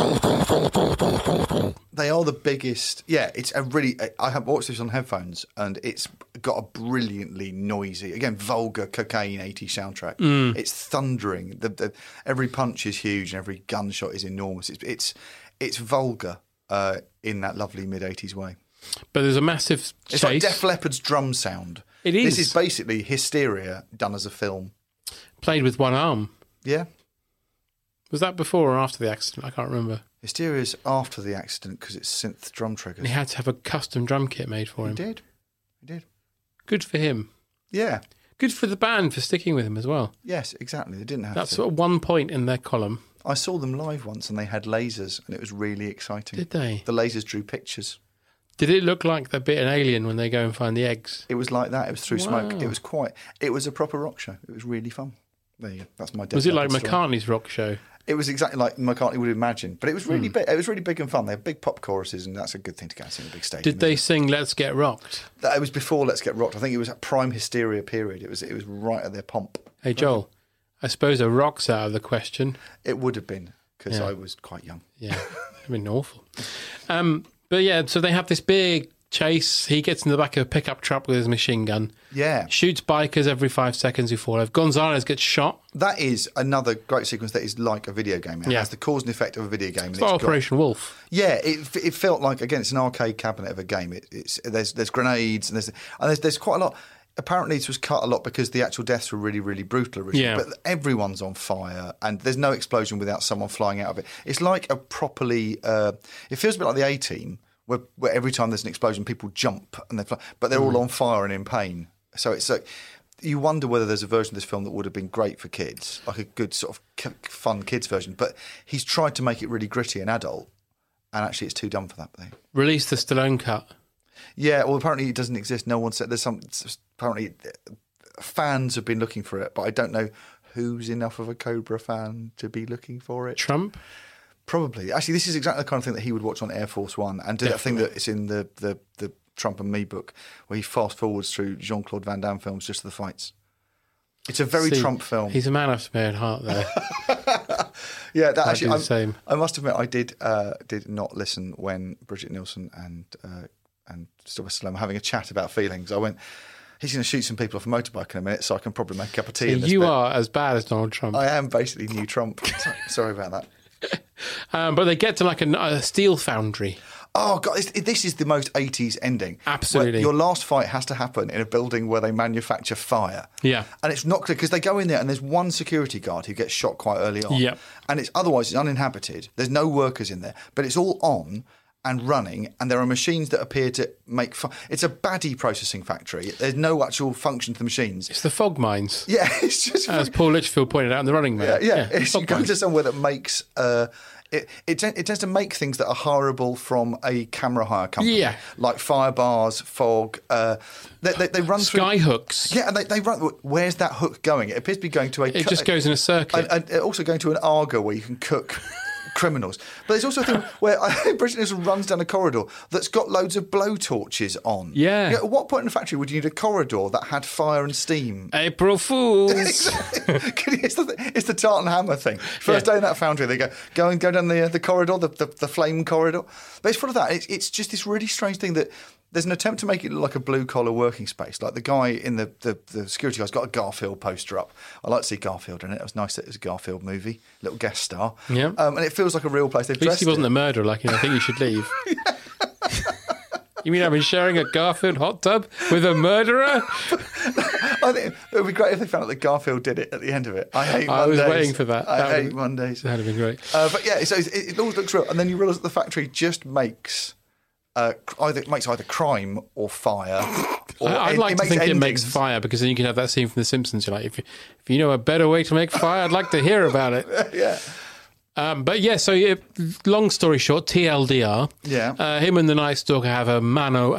S12: They are the biggest... Yeah, it's a really... I have watched this on headphones, and it's got a brilliantly noisy, again, vulgar cocaine 80s soundtrack.
S11: Mm.
S12: It's thundering. Every punch is huge, and every gunshot is enormous. It's vulgar in that lovely mid-80s way.
S11: But there's a massive chase.
S12: It's like Def Leppard's drum sound.
S11: It is.
S12: This is basically Hysteria done as a film.
S11: Played with one arm.
S12: Yeah.
S11: Was that before or after the accident? I can't remember.
S12: Hysteria's after the accident because it's synth drum triggers.
S11: And he had to have a custom drum kit made for him.
S12: He did.
S11: Good for him.
S12: Yeah.
S11: Good for the band for sticking with him as well.
S12: Yes, exactly. They didn't have
S11: That's
S12: to.
S11: sort of one point in their column.
S12: I saw them live once and they had lasers and it was really exciting.
S11: Did they?
S12: The lasers drew pictures.
S11: Did it look like they bit an alien when they go and find the eggs?
S12: It was like that. It was through smoke. It was a proper rock show. It was really fun. There you go. That's my.
S11: Was it like McCartney's rock show?
S12: It was exactly like McCartney would imagine, but it was really big. It was really big and fun. They had big pop choruses, and that's a good thing to go and see in a big stadium.
S11: Did they sing "Let's Get Rocked"?
S12: It was before "Let's Get Rocked." I think it was a prime Hysteria period. It was right at their pomp.
S11: Hey Joel, I suppose a rock's out of the question.
S12: It would have been because I was quite young.
S11: Yeah, it'd have been awful. But yeah, so they have this big chase. He gets in the back of a pickup truck with his machine gun.
S12: Yeah.
S11: Shoots bikers every 5 seconds who fall over. Gonzalez gets shot.
S12: That is another great sequence that is like a video game. It has the cause and effect of a video game.
S11: It's like Operation Wolf.
S12: Yeah, it felt like, again, it's an arcade cabinet of a game. There's grenades and there's quite a lot. apparently this was cut a lot because the actual deaths were really, really brutal originally.
S11: Yeah.
S12: But everyone's on fire and there's no explosion without someone flying out of it. It's like a properly... it feels a bit like the A-Team, where every time there's an explosion, people jump and they fly, but they're all on fire and in pain. So it's like... You wonder whether there's a version of this film that would have been great for kids, like a good sort of fun kids version. But he's tried to make it really gritty and adult, and actually it's too dumb for that thing.
S11: Release the Stallone cut.
S12: Yeah, well, apparently it doesn't exist. No one said there's some. Apparently, fans have been looking for it, but I don't know who's enough of a Cobra fan to be looking for it.
S11: Trump?
S12: Probably. Actually, this is exactly the kind of thing that he would watch on Air Force One and do that thing that is in the Trump and Me book, where he fast forwards through Jean-Claude Van Damme films just to the fights. It's a very Trump film.
S11: He's a man after my own heart there.
S12: Yeah, that actually,
S11: the same.
S12: I must admit, I did not listen when Bridget Nielsen and Sylvester Stallone were having a chat about feelings. I went, he's going to shoot some people off a motorbike in a minute, so I can probably make a cup of tea.
S11: So you are as bad as Donald Trump.
S12: I am basically new Trump. Sorry about that.
S11: But they get to like a steel foundry.
S12: Oh, God, this is the most 80s ending.
S11: Absolutely.
S12: Your last fight has to happen in a building where they manufacture fire.
S11: Yeah.
S12: And it's not clear, because they go in there and there's one security guard who gets shot quite early on.
S11: Yeah.
S12: And otherwise it's uninhabited. There's no workers in there. But it's all on and running, and there are machines that appear to make fire. It's a baddie processing factory. There's no actual function to the machines.
S11: It's the fog mines.
S12: Yeah, it's just...
S11: As Paul Litchfield pointed out in The Running Man.
S12: Yeah. You go to somewhere that makes... It tends to make things that are hireable from a camera hire company. Yeah. Like fire bars, fog. They run through...
S11: Sky hooks.
S12: Yeah, and they run... Where's that hook going? It appears to be going to a...
S11: It just goes in a circuit.
S12: And also going to an Arga where you can cook... criminals. But there's also a thing where Bridget Nielsen runs down a corridor that's got loads of blowtorches on.
S11: Yeah.
S12: At what point in the factory would you need a corridor that had fire and steam?
S11: April Fools.
S12: It's the Tartan Hammer thing. First day in that foundry, they go down the corridor, the flame corridor. But it's full of that. It's just this really strange thing that there's an attempt to make it look like a blue-collar working space. Like the guy in the security guy's got a Garfield poster up. I like to see Garfield in it. It was nice that it was a Garfield movie, little guest star.
S11: Yeah.
S12: And it feels like a real place. They've
S11: At least he wasn't a murderer, I think you should leave. You mean I've been sharing a Garfield hot tub with a murderer?
S12: I think it would be great if they found out that Garfield did it at the end of it. I hate Mondays.
S11: I was waiting for that.
S12: I hate Mondays.
S11: That would have been great.
S12: But yeah, so it always looks real. And then you realise that the factory just makes... either crime or fire. Or
S11: I'd like to think it makes fire, because then you can have that scene from The Simpsons. You're like, if you know a better way to make fire, I'd like to hear about it.
S12: Yeah.
S11: But yeah, so long story short, TLDR.
S12: Yeah.
S11: Him and the Night Stalker have a mano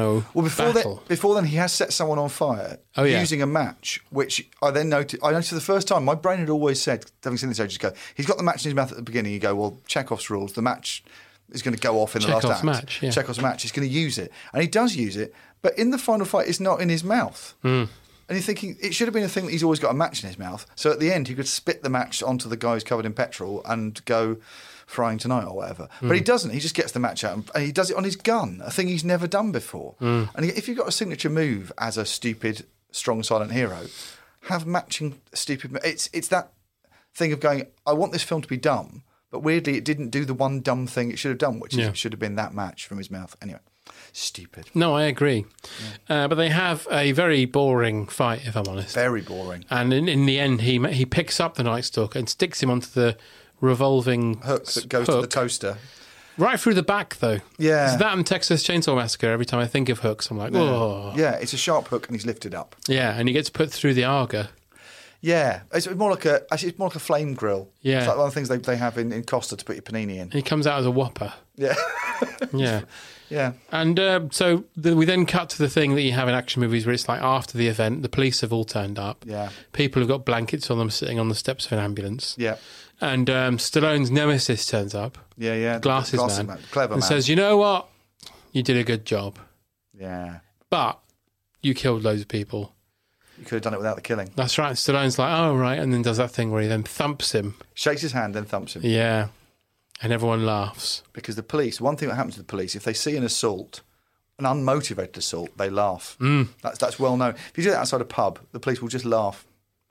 S11: battle.
S12: Before then, he has set someone on fire using a match, which I then noticed. I noticed for the first time. My brain had always said, having seen this ages ago, he's got the match in his mouth at the beginning. You go, well, Chekhov's rules. The match is going to go off in the last act.
S11: Match, yeah.
S12: Chekhov's match. He's going to use it, and he does use it. But in the final fight, it's not in his mouth.
S11: Mm.
S12: And you're thinking, it should have been a thing that he's always got a match in his mouth. So at the end, he could spit the match onto the guy who's covered in petrol and go frying tonight or whatever. But he doesn't. He just gets the match out and he does it on his gun, a thing he's never done before. And if you've got a signature move as a stupid, strong, silent hero, have matching stupid... It's that thing of going, I want this film to be dumb, but weirdly it didn't do the one dumb thing it should have done, which is it should have been that match from his mouth. Anyway. Stupid.
S11: No, I agree. Yeah. But they have a very boring fight, if I'm honest.
S12: Very boring.
S11: And in the end, he picks up the Night Stalker and sticks him onto the revolving
S12: hook that goes to the toaster.
S11: Right through the back, though.
S12: Yeah.
S11: It's that and Texas Chainsaw Massacre. Every time I think of hooks, I'm like, oh.
S12: Yeah, it's a sharp hook and he's lifted up.
S11: Yeah, and he gets put through the Arga.
S12: Yeah, it's more like a flame grill.
S11: Yeah.
S12: It's like one of the things they have in Costa to put your panini in.
S11: And he comes out as a whopper.
S12: Yeah.
S11: Yeah.
S12: Yeah.
S11: And so we then cut to the thing that you have in action movies where it's like after the event, the police have all turned up.
S12: Yeah.
S11: People have got blankets on them sitting on the steps of an ambulance.
S12: Yeah.
S11: And Stallone's nemesis turns up.
S12: Yeah, yeah.
S11: Glasses man.
S12: Clever
S11: and
S12: man.
S11: says, you know what? You did a good job.
S12: Yeah.
S11: But you killed loads of people.
S12: You could have done it without the killing.
S11: That's right. Stallone's like, oh, right. And then does that thing where he then thumps him.
S12: Shakes his hand, then thumps him.
S11: Yeah. And everyone laughs.
S12: Because the police, one thing that happens to the police, if they see an assault, an unmotivated assault, they laugh. That's well known. If you do that outside a pub, the police will just laugh.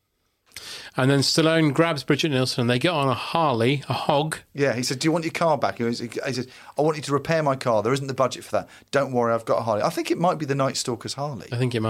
S11: And then Stallone grabs Bridget Nielsen and they get on a Harley, a hog.
S12: Yeah, he said, do you want your car back? He said, I want you to repair my car. There isn't the budget for that. Don't worry, I've got a Harley. I think it might be the Night Stalker's Harley.
S11: I think it might be.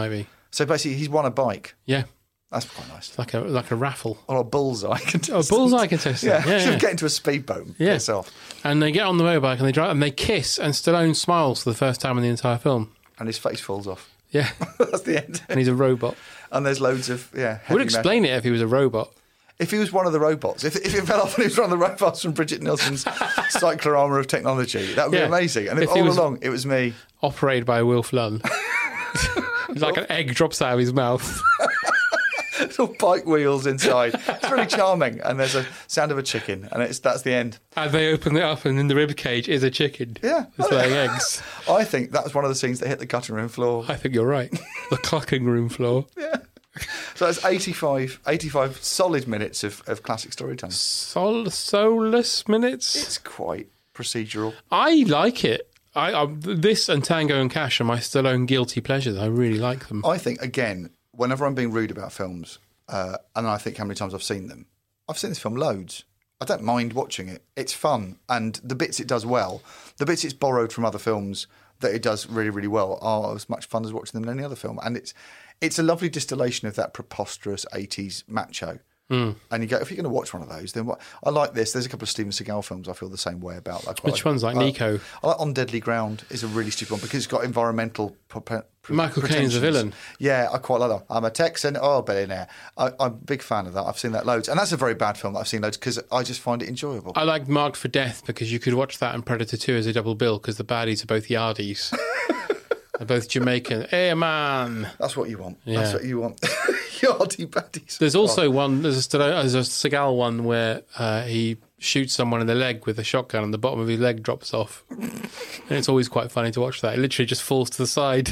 S12: So basically, he's won a bike.
S11: Yeah.
S12: That's quite nice.
S11: It's like a raffle.
S12: Or a bullseye contestant.
S11: Oh, a bullseye contestant.
S12: Yeah.
S11: Yeah.
S12: Get into a speedboat and piss off.
S11: And they get on the motorbike and they drive and they kiss, and Stallone smiles for the first time in the entire film.
S12: And his face falls off.
S11: Yeah.
S12: That's the end.
S11: And he's a robot.
S12: And there's loads of,
S11: Would explain it if he was a robot.
S12: If he was one of the robots, if it fell off and he was one of the robots from Bridget Nilsson's Cyclorama of Technology, that would be amazing. And if all along it was me.
S11: Operated by Wilf Lunn. It's like an egg drops out of his mouth.
S12: Little bike wheels inside. It's really charming. And there's a sound of a chicken. And that's the end.
S11: And they open it up and in the rib cage is a chicken.
S12: Yeah.
S11: It's laying eggs.
S12: I think that was one of the scenes that hit the cutting room floor.
S11: I think you're right. The clucking room floor.
S12: Yeah. So that's 85 solid minutes of classic storytelling.
S11: Soulless minutes?
S12: It's quite procedural.
S11: I like it. This and Tango and Cash are my Stallone guilty pleasures. I really like them.
S12: I think, again, whenever I'm being rude about films, and I think how many times I've seen them, I've seen this film loads. I don't mind watching it. It's fun. And the bits it does well, the bits it's borrowed from other films that it does really, really well are as much fun as watching them in any other film. And it's a lovely distillation of that preposterous 80s macho. And you go, if you're going to watch one of those, then what? I like this. There's a couple of Steven Seagal films I feel the same way about.
S11: Which ones? Like Nico?
S12: I like On Deadly Ground is a really stupid one because it's got environmental
S11: Michael Caine's a villain.
S12: Yeah, I quite like that. I'm a Texan oil billionaire. I'm a big fan of that. I've seen that loads. And that's a very bad film that I've seen loads because I just find it enjoyable.
S11: I like Marked for Death because you could watch that and Predator 2 as a double bill because the baddies are both Yardies. They're both Jamaican. Hey, man.
S12: That's what you want.
S11: Yeah.
S12: That's what you want. Yardie baddies.
S11: There's also one, there's a Seagal one where he shoots someone in the leg with a shotgun and the bottom of his leg drops off. And it's always quite funny to watch that. It literally just falls to the side.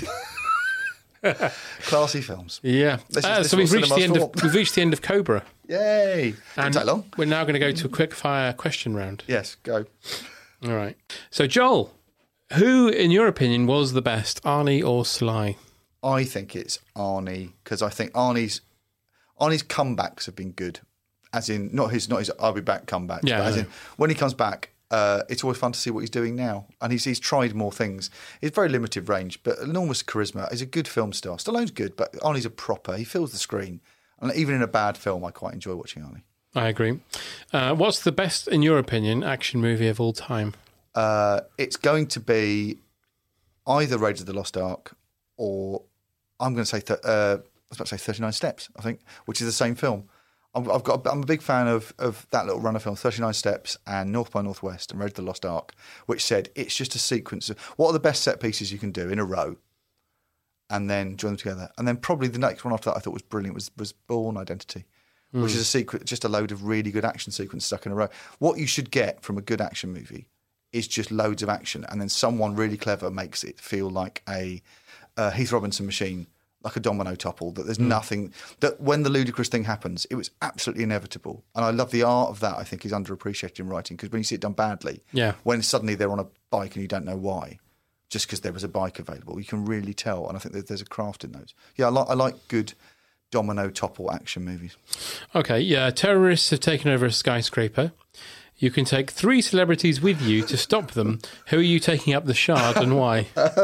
S12: Classy films.
S11: Yeah. So we've reached the end of Cobra.
S12: Yay. Didn't take long.
S11: We're now going to go to a quick fire question round.
S12: Yes, go.
S11: All right. So Joel, who, in your opinion, was the best, Arnie or Sly?
S12: I think it's Arnie because I think Arnie's comebacks have been good, as in not his I'll be back comebacks, but as in when he comes back, it's always fun to see what he's doing now, and he's tried more things. He's very limited range, but enormous charisma. He's a good film star. Stallone's good, but Arnie's a proper. He fills the screen, and even in a bad film, I quite enjoy watching Arnie.
S11: I agree. What's the best, in your opinion, action movie of all time?
S12: It's going to be either Raiders of the Lost Ark or I'm going to say, I was about to say 39 Steps, I think, which is the same film. I'm a big fan of that little run of film, 39 Steps and North by Northwest and Raiders of the Lost Ark, which said it's just a sequence of what are the best set pieces you can do in a row and then join them together. And then probably the next one after that I thought was brilliant was Bourne Identity, which is a sequence, just a load of really good action sequences stuck in a row. What you should get from a good action movie is just loads of action, and then someone really clever makes it feel like a Heath Robinson machine, like a domino topple, that there's nothing, that when the ludicrous thing happens, it was absolutely inevitable. And I love the art of that, I think, is underappreciated in writing, because when you see it done badly, when suddenly they're on a bike and you don't know why, just because there was a bike available, you can really tell, and I think that there's a craft in those. Yeah, I like good domino topple action movies. Okay, yeah, terrorists have taken over a skyscraper. You can take 3 celebrities with you to stop them. Who are you taking up the Shard and why?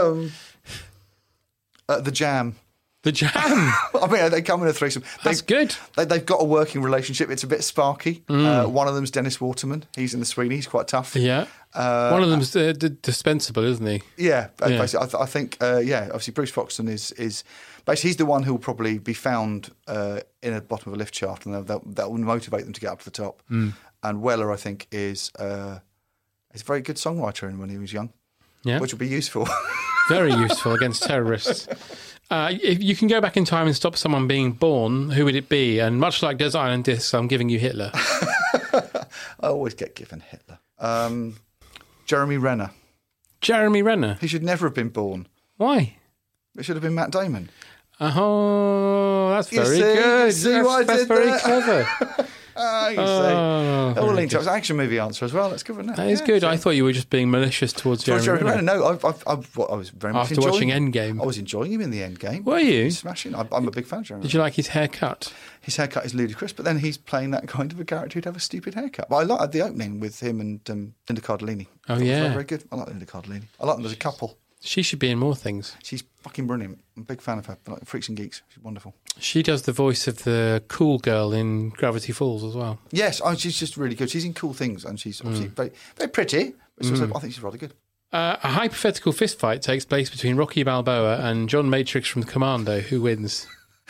S12: The Jam. The Jam? I mean, they come in a threesome. That's good. They've got a working relationship. It's a bit sparky. One of them's Dennis Waterman. He's in the Sweeney. He's quite tough. Yeah. One of them's dispensable, isn't he? Yeah. Basically, I think, obviously Bruce Foxton is basically he's the one who will probably be found in the bottom of a lift shaft, and that will motivate them to get up to the top. And Weller, I think, is a very good songwriter when he was young, which would be useful. Very useful against terrorists. If you can go back in time and stop someone being born, who would it be? And much like Desert Island Discs, I'm giving you Hitler. I always get given Hitler. Jeremy Renner. Jeremy Renner? He should never have been born. Why? It should have been Matt Damon. Oh, that's very good. See what I did there? That's very clever. You see. All linked up. It's an action movie answer as well. That's good, isn't it? That is good. I thought you were just being malicious towards Jeremy Renner. No, I was very much enjoying watching Endgame. I was enjoying him in the Endgame. Were you? He's smashing. I'm a big fan of Jeremy Renner. Did you like his haircut? His haircut is ludicrous, but then he's playing that kind of a character who'd have a stupid haircut. But I liked the opening with him and Linda Cardellini. Oh, yeah. Very good. I like Linda Cardellini. I like them as a couple.
S11: She should be in more things.
S12: She's fucking brilliant. I'm a big fan of her. Like Freaks and Geeks. She's wonderful.
S11: She does the voice of the cool girl in Gravity Falls as well.
S12: Yes, she's just really good. She's in Cool Things, and she's obviously very, very pretty. But also, I think she's rather good.
S11: A hypothetical fistfight takes place between Rocky Balboa and John Matrix from Commando. Who wins?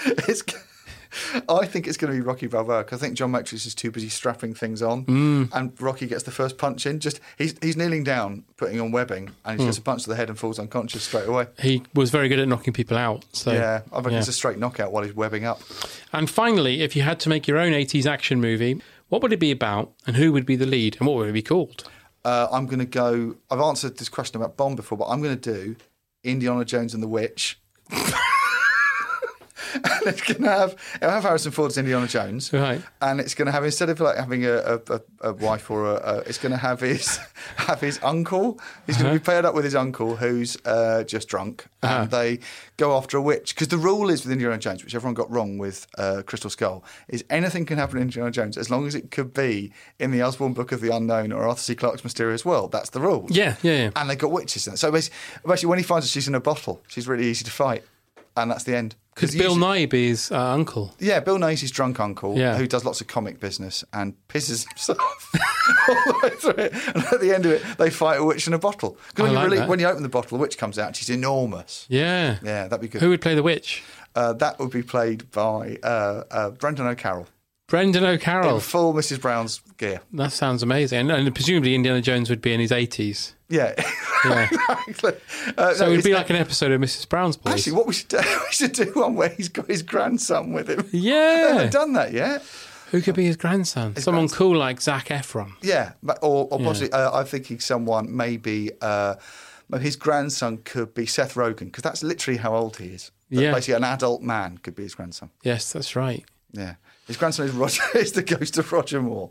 S12: I think it's going to be Rocky Balboa, because I think John Matrix is too busy strapping things on, and Rocky gets the first punch in. Just he's kneeling down, putting on webbing, and he gets a punch to the head and falls unconscious straight away.
S11: He was very good at knocking people out. So
S12: yeah, I think it's a straight knockout while he's webbing up.
S11: And finally, if you had to make your own 80s action movie, what would it be about, and who would be the lead, and what would it be called?
S12: I'm going to go... I've answered this question about Bond before, but I'm going to do Indiana Jones and the Witch. And it's going to have Harrison Ford as Indiana Jones,
S11: right?
S12: And it's going to have, instead of like having a wife or it's going to have his uncle. He's going to be paired up with his uncle, who's just drunk, and they go after a witch. Because the rule is with Indiana Jones, which everyone got wrong with Crystal Skull, is anything can happen in Indiana Jones as long as it could be in the Osborne Book of the Unknown or Arthur C. Clarke's Mysterious World. That's the rule.
S11: Yeah. And
S12: they got witches in it. So basically, when he finds that she's in a bottle, she's really easy to fight, and that's the end.
S11: Because Bill Nighy is uncle.
S12: Yeah, Bill Nighy's his drunk uncle who does lots of comic business and pisses himself all the way through it. And at the end of it, they fight a witch in a bottle. Because when you open the bottle, the witch comes out and she's enormous.
S11: Yeah.
S12: Yeah, that'd be good.
S11: Who would play the witch?
S12: That would be played by Brendan O'Carroll.
S11: Brendan O'Carroll.
S12: In full Mrs. Brown's gear.
S11: That sounds amazing. And presumably Indiana Jones would be in his 80s.
S12: Yeah. Exactly.
S11: So it would be like an episode of Mrs. Brown's Place.
S12: Actually, what we should do one where he's got his grandson with him.
S11: Yeah.
S12: They haven't done that yet.
S11: Who could be his grandson? Someone cool like Zac Efron.
S12: Yeah, or possibly, I'm thinking someone, maybe his grandson could be Seth Rogen, because that's literally how old he is. Basically, an adult man could be his grandson.
S11: Yes, that's right.
S12: Yeah. His grandson is the ghost of Roger Moore.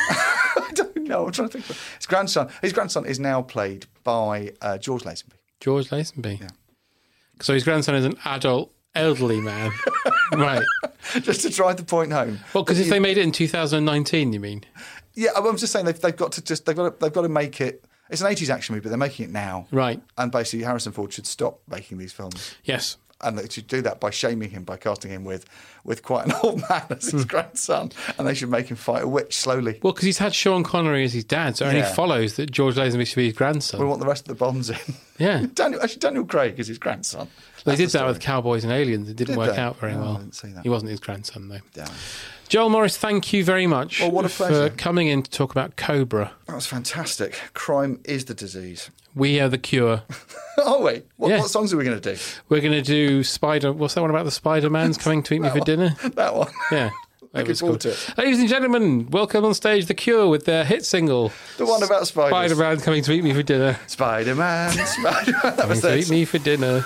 S12: I don't know. I'm trying to think. His grandson is now played by George Lazenby.
S11: George Lazenby. Yeah. So his grandson is an adult, elderly man, right?
S12: Just to drive the point home.
S11: Well, because if they made it in 2019, you mean?
S12: Yeah, I'm just saying they've got to make it. It's an 80s action movie, but they're making it now,
S11: right?
S12: And basically, Harrison Ford should stop making these films.
S11: Yes.
S12: And they should do that by shaming him, by casting him with quite an old man as his grandson, and they should make him fight a witch slowly.
S11: Well, because he's had Sean Connery as his dad, so it only follows that George Lazenby should be his grandson.
S12: We want the rest of the Bonds in.
S11: Yeah.
S12: Daniel Craig is his grandson.
S11: They did that with Cowboys and Aliens. It didn't work out very well.
S12: I didn't see that.
S11: He wasn't his grandson, though.
S12: Damn.
S11: Joel Morris, thank you very much
S12: what a pleasure.
S11: for coming in to talk about Cobra.
S12: That was fantastic. Crime is the disease.
S11: We are the cure.
S12: Oh, wait. What songs are we going to do?
S11: We're going to do what's that one about the Spider-Man's coming to eat me for dinner?
S12: That one.
S11: Yeah.
S12: Looking forward to it.
S11: Ladies and gentlemen, welcome on stage The Cure with their hit single.
S12: The one about spiders.
S11: Spider-Man coming to eat me for dinner.
S12: Spider-Man. That was
S11: coming to eat me for dinner.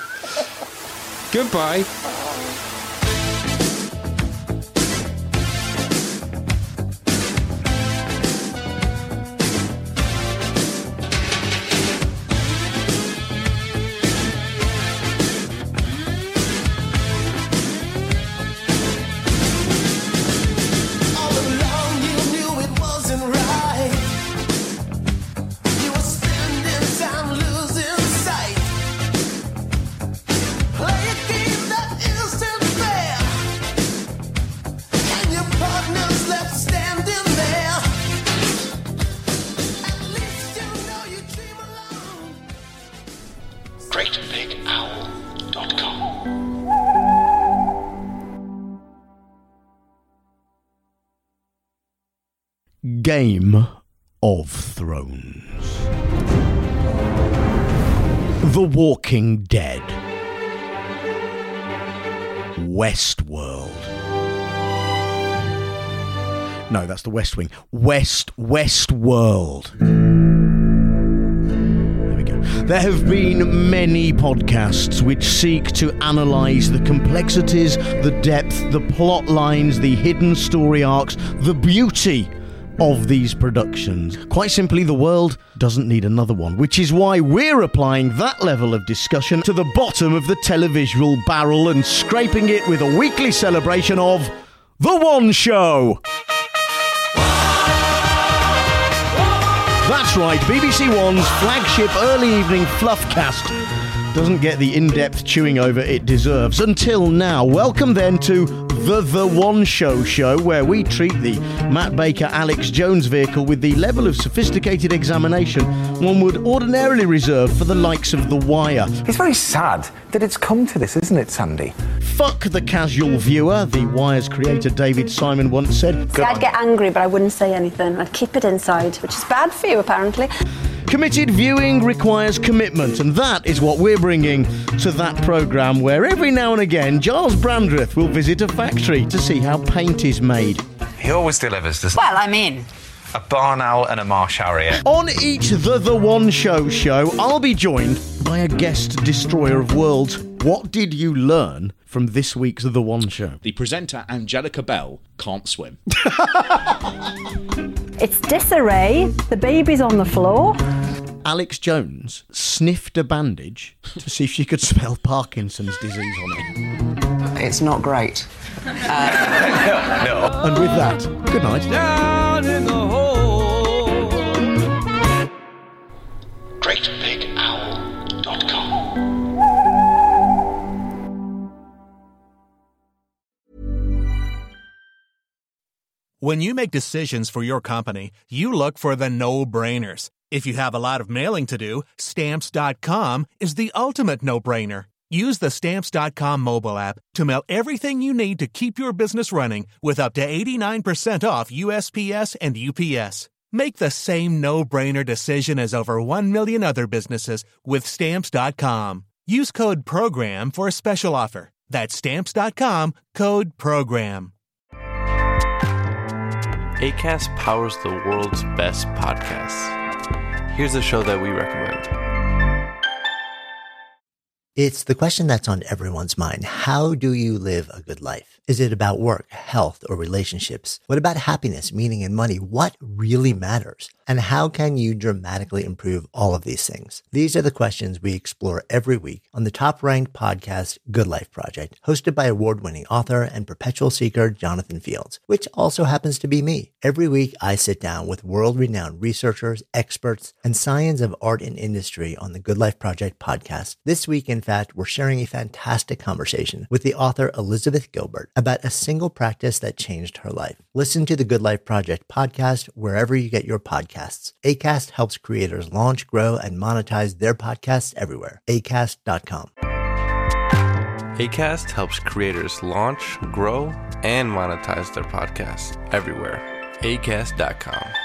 S11: Goodbye.
S3: Game of Thrones. The Walking Dead. Westworld. No, that's the West Wing. Westworld. There we go. There have been many podcasts which seek to analyse the complexities, the depth, the plot lines, the hidden story arcs, the beauty of these productions. Quite simply, the world doesn't need another one, which is why we're applying that level of discussion to the bottom of the televisual barrel and scraping it with a weekly celebration of The One Show. That's right, BBC One's flagship early evening fluffcast doesn't get the in-depth chewing over it deserves until now. Welcome then to The One Show, where we treat the Matt Baker Alex Jones vehicle with the level of sophisticated examination one would ordinarily reserve for the likes of The Wire.
S4: It's very sad that it's come to this, isn't it, Sandy?
S3: Fuck the casual viewer, The Wire's creator David Simon once said.
S7: See, I'd get angry, but I wouldn't say anything. I'd keep it inside, which is bad for you, apparently.
S3: Committed viewing requires commitment, and that is what we're bringing to that programme where every now and again Giles Brandreth will visit a factory to see how paint is made.
S4: He always delivers, doesn't
S7: he? Well, I mean...
S4: A barn owl and a marsh harrier.
S3: On each The One Show, I'll be joined by a guest destroyer of worlds. What did you learn from this week's The One Show?
S10: The presenter Angelica Bell can't swim.
S7: It's disarray. The baby's on the floor.
S3: Alex Jones sniffed a bandage to see if she could smell Parkinson's disease on it.
S24: It's not great.
S3: No. And with that, good night.
S2: Down in the hole.
S5: GreatBigOwl.com.
S25: When you make decisions for your company, you look for the no-brainers. If you have a lot of mailing to do, Stamps.com is the ultimate no-brainer. Use the Stamps.com mobile app to mail everything you need to keep your business running with up to 89% off USPS and UPS. Make the same no-brainer decision as over 1 million other businesses with Stamps.com. Use code PROGRAM for a special offer. That's Stamps.com, code PROGRAM.
S26: Acast powers the world's best podcasts. Here's a show that we recommend.
S27: It's the question that's on everyone's mind. How do you live a good life? Is it about work, health, or relationships? What about happiness, meaning, and money? What really matters? And how can you dramatically improve all of these things? These are the questions we explore every week on the top-ranked podcast, Good Life Project, hosted by award-winning author and perpetual seeker Jonathan Fields, which also happens to be me. Every week, I sit down with world-renowned researchers, experts, and science of art and industry on the Good Life Project podcast. This week, in fact, we're sharing a fantastic conversation with the author Elizabeth Gilbert about a single practice that changed her life. Listen to the Good Life Project podcast wherever you get your podcasts. Acast helps creators launch, grow, and monetize their podcasts everywhere. Acast.com.
S26: Acast helps creators launch, grow, and monetize their podcasts everywhere. Acast.com.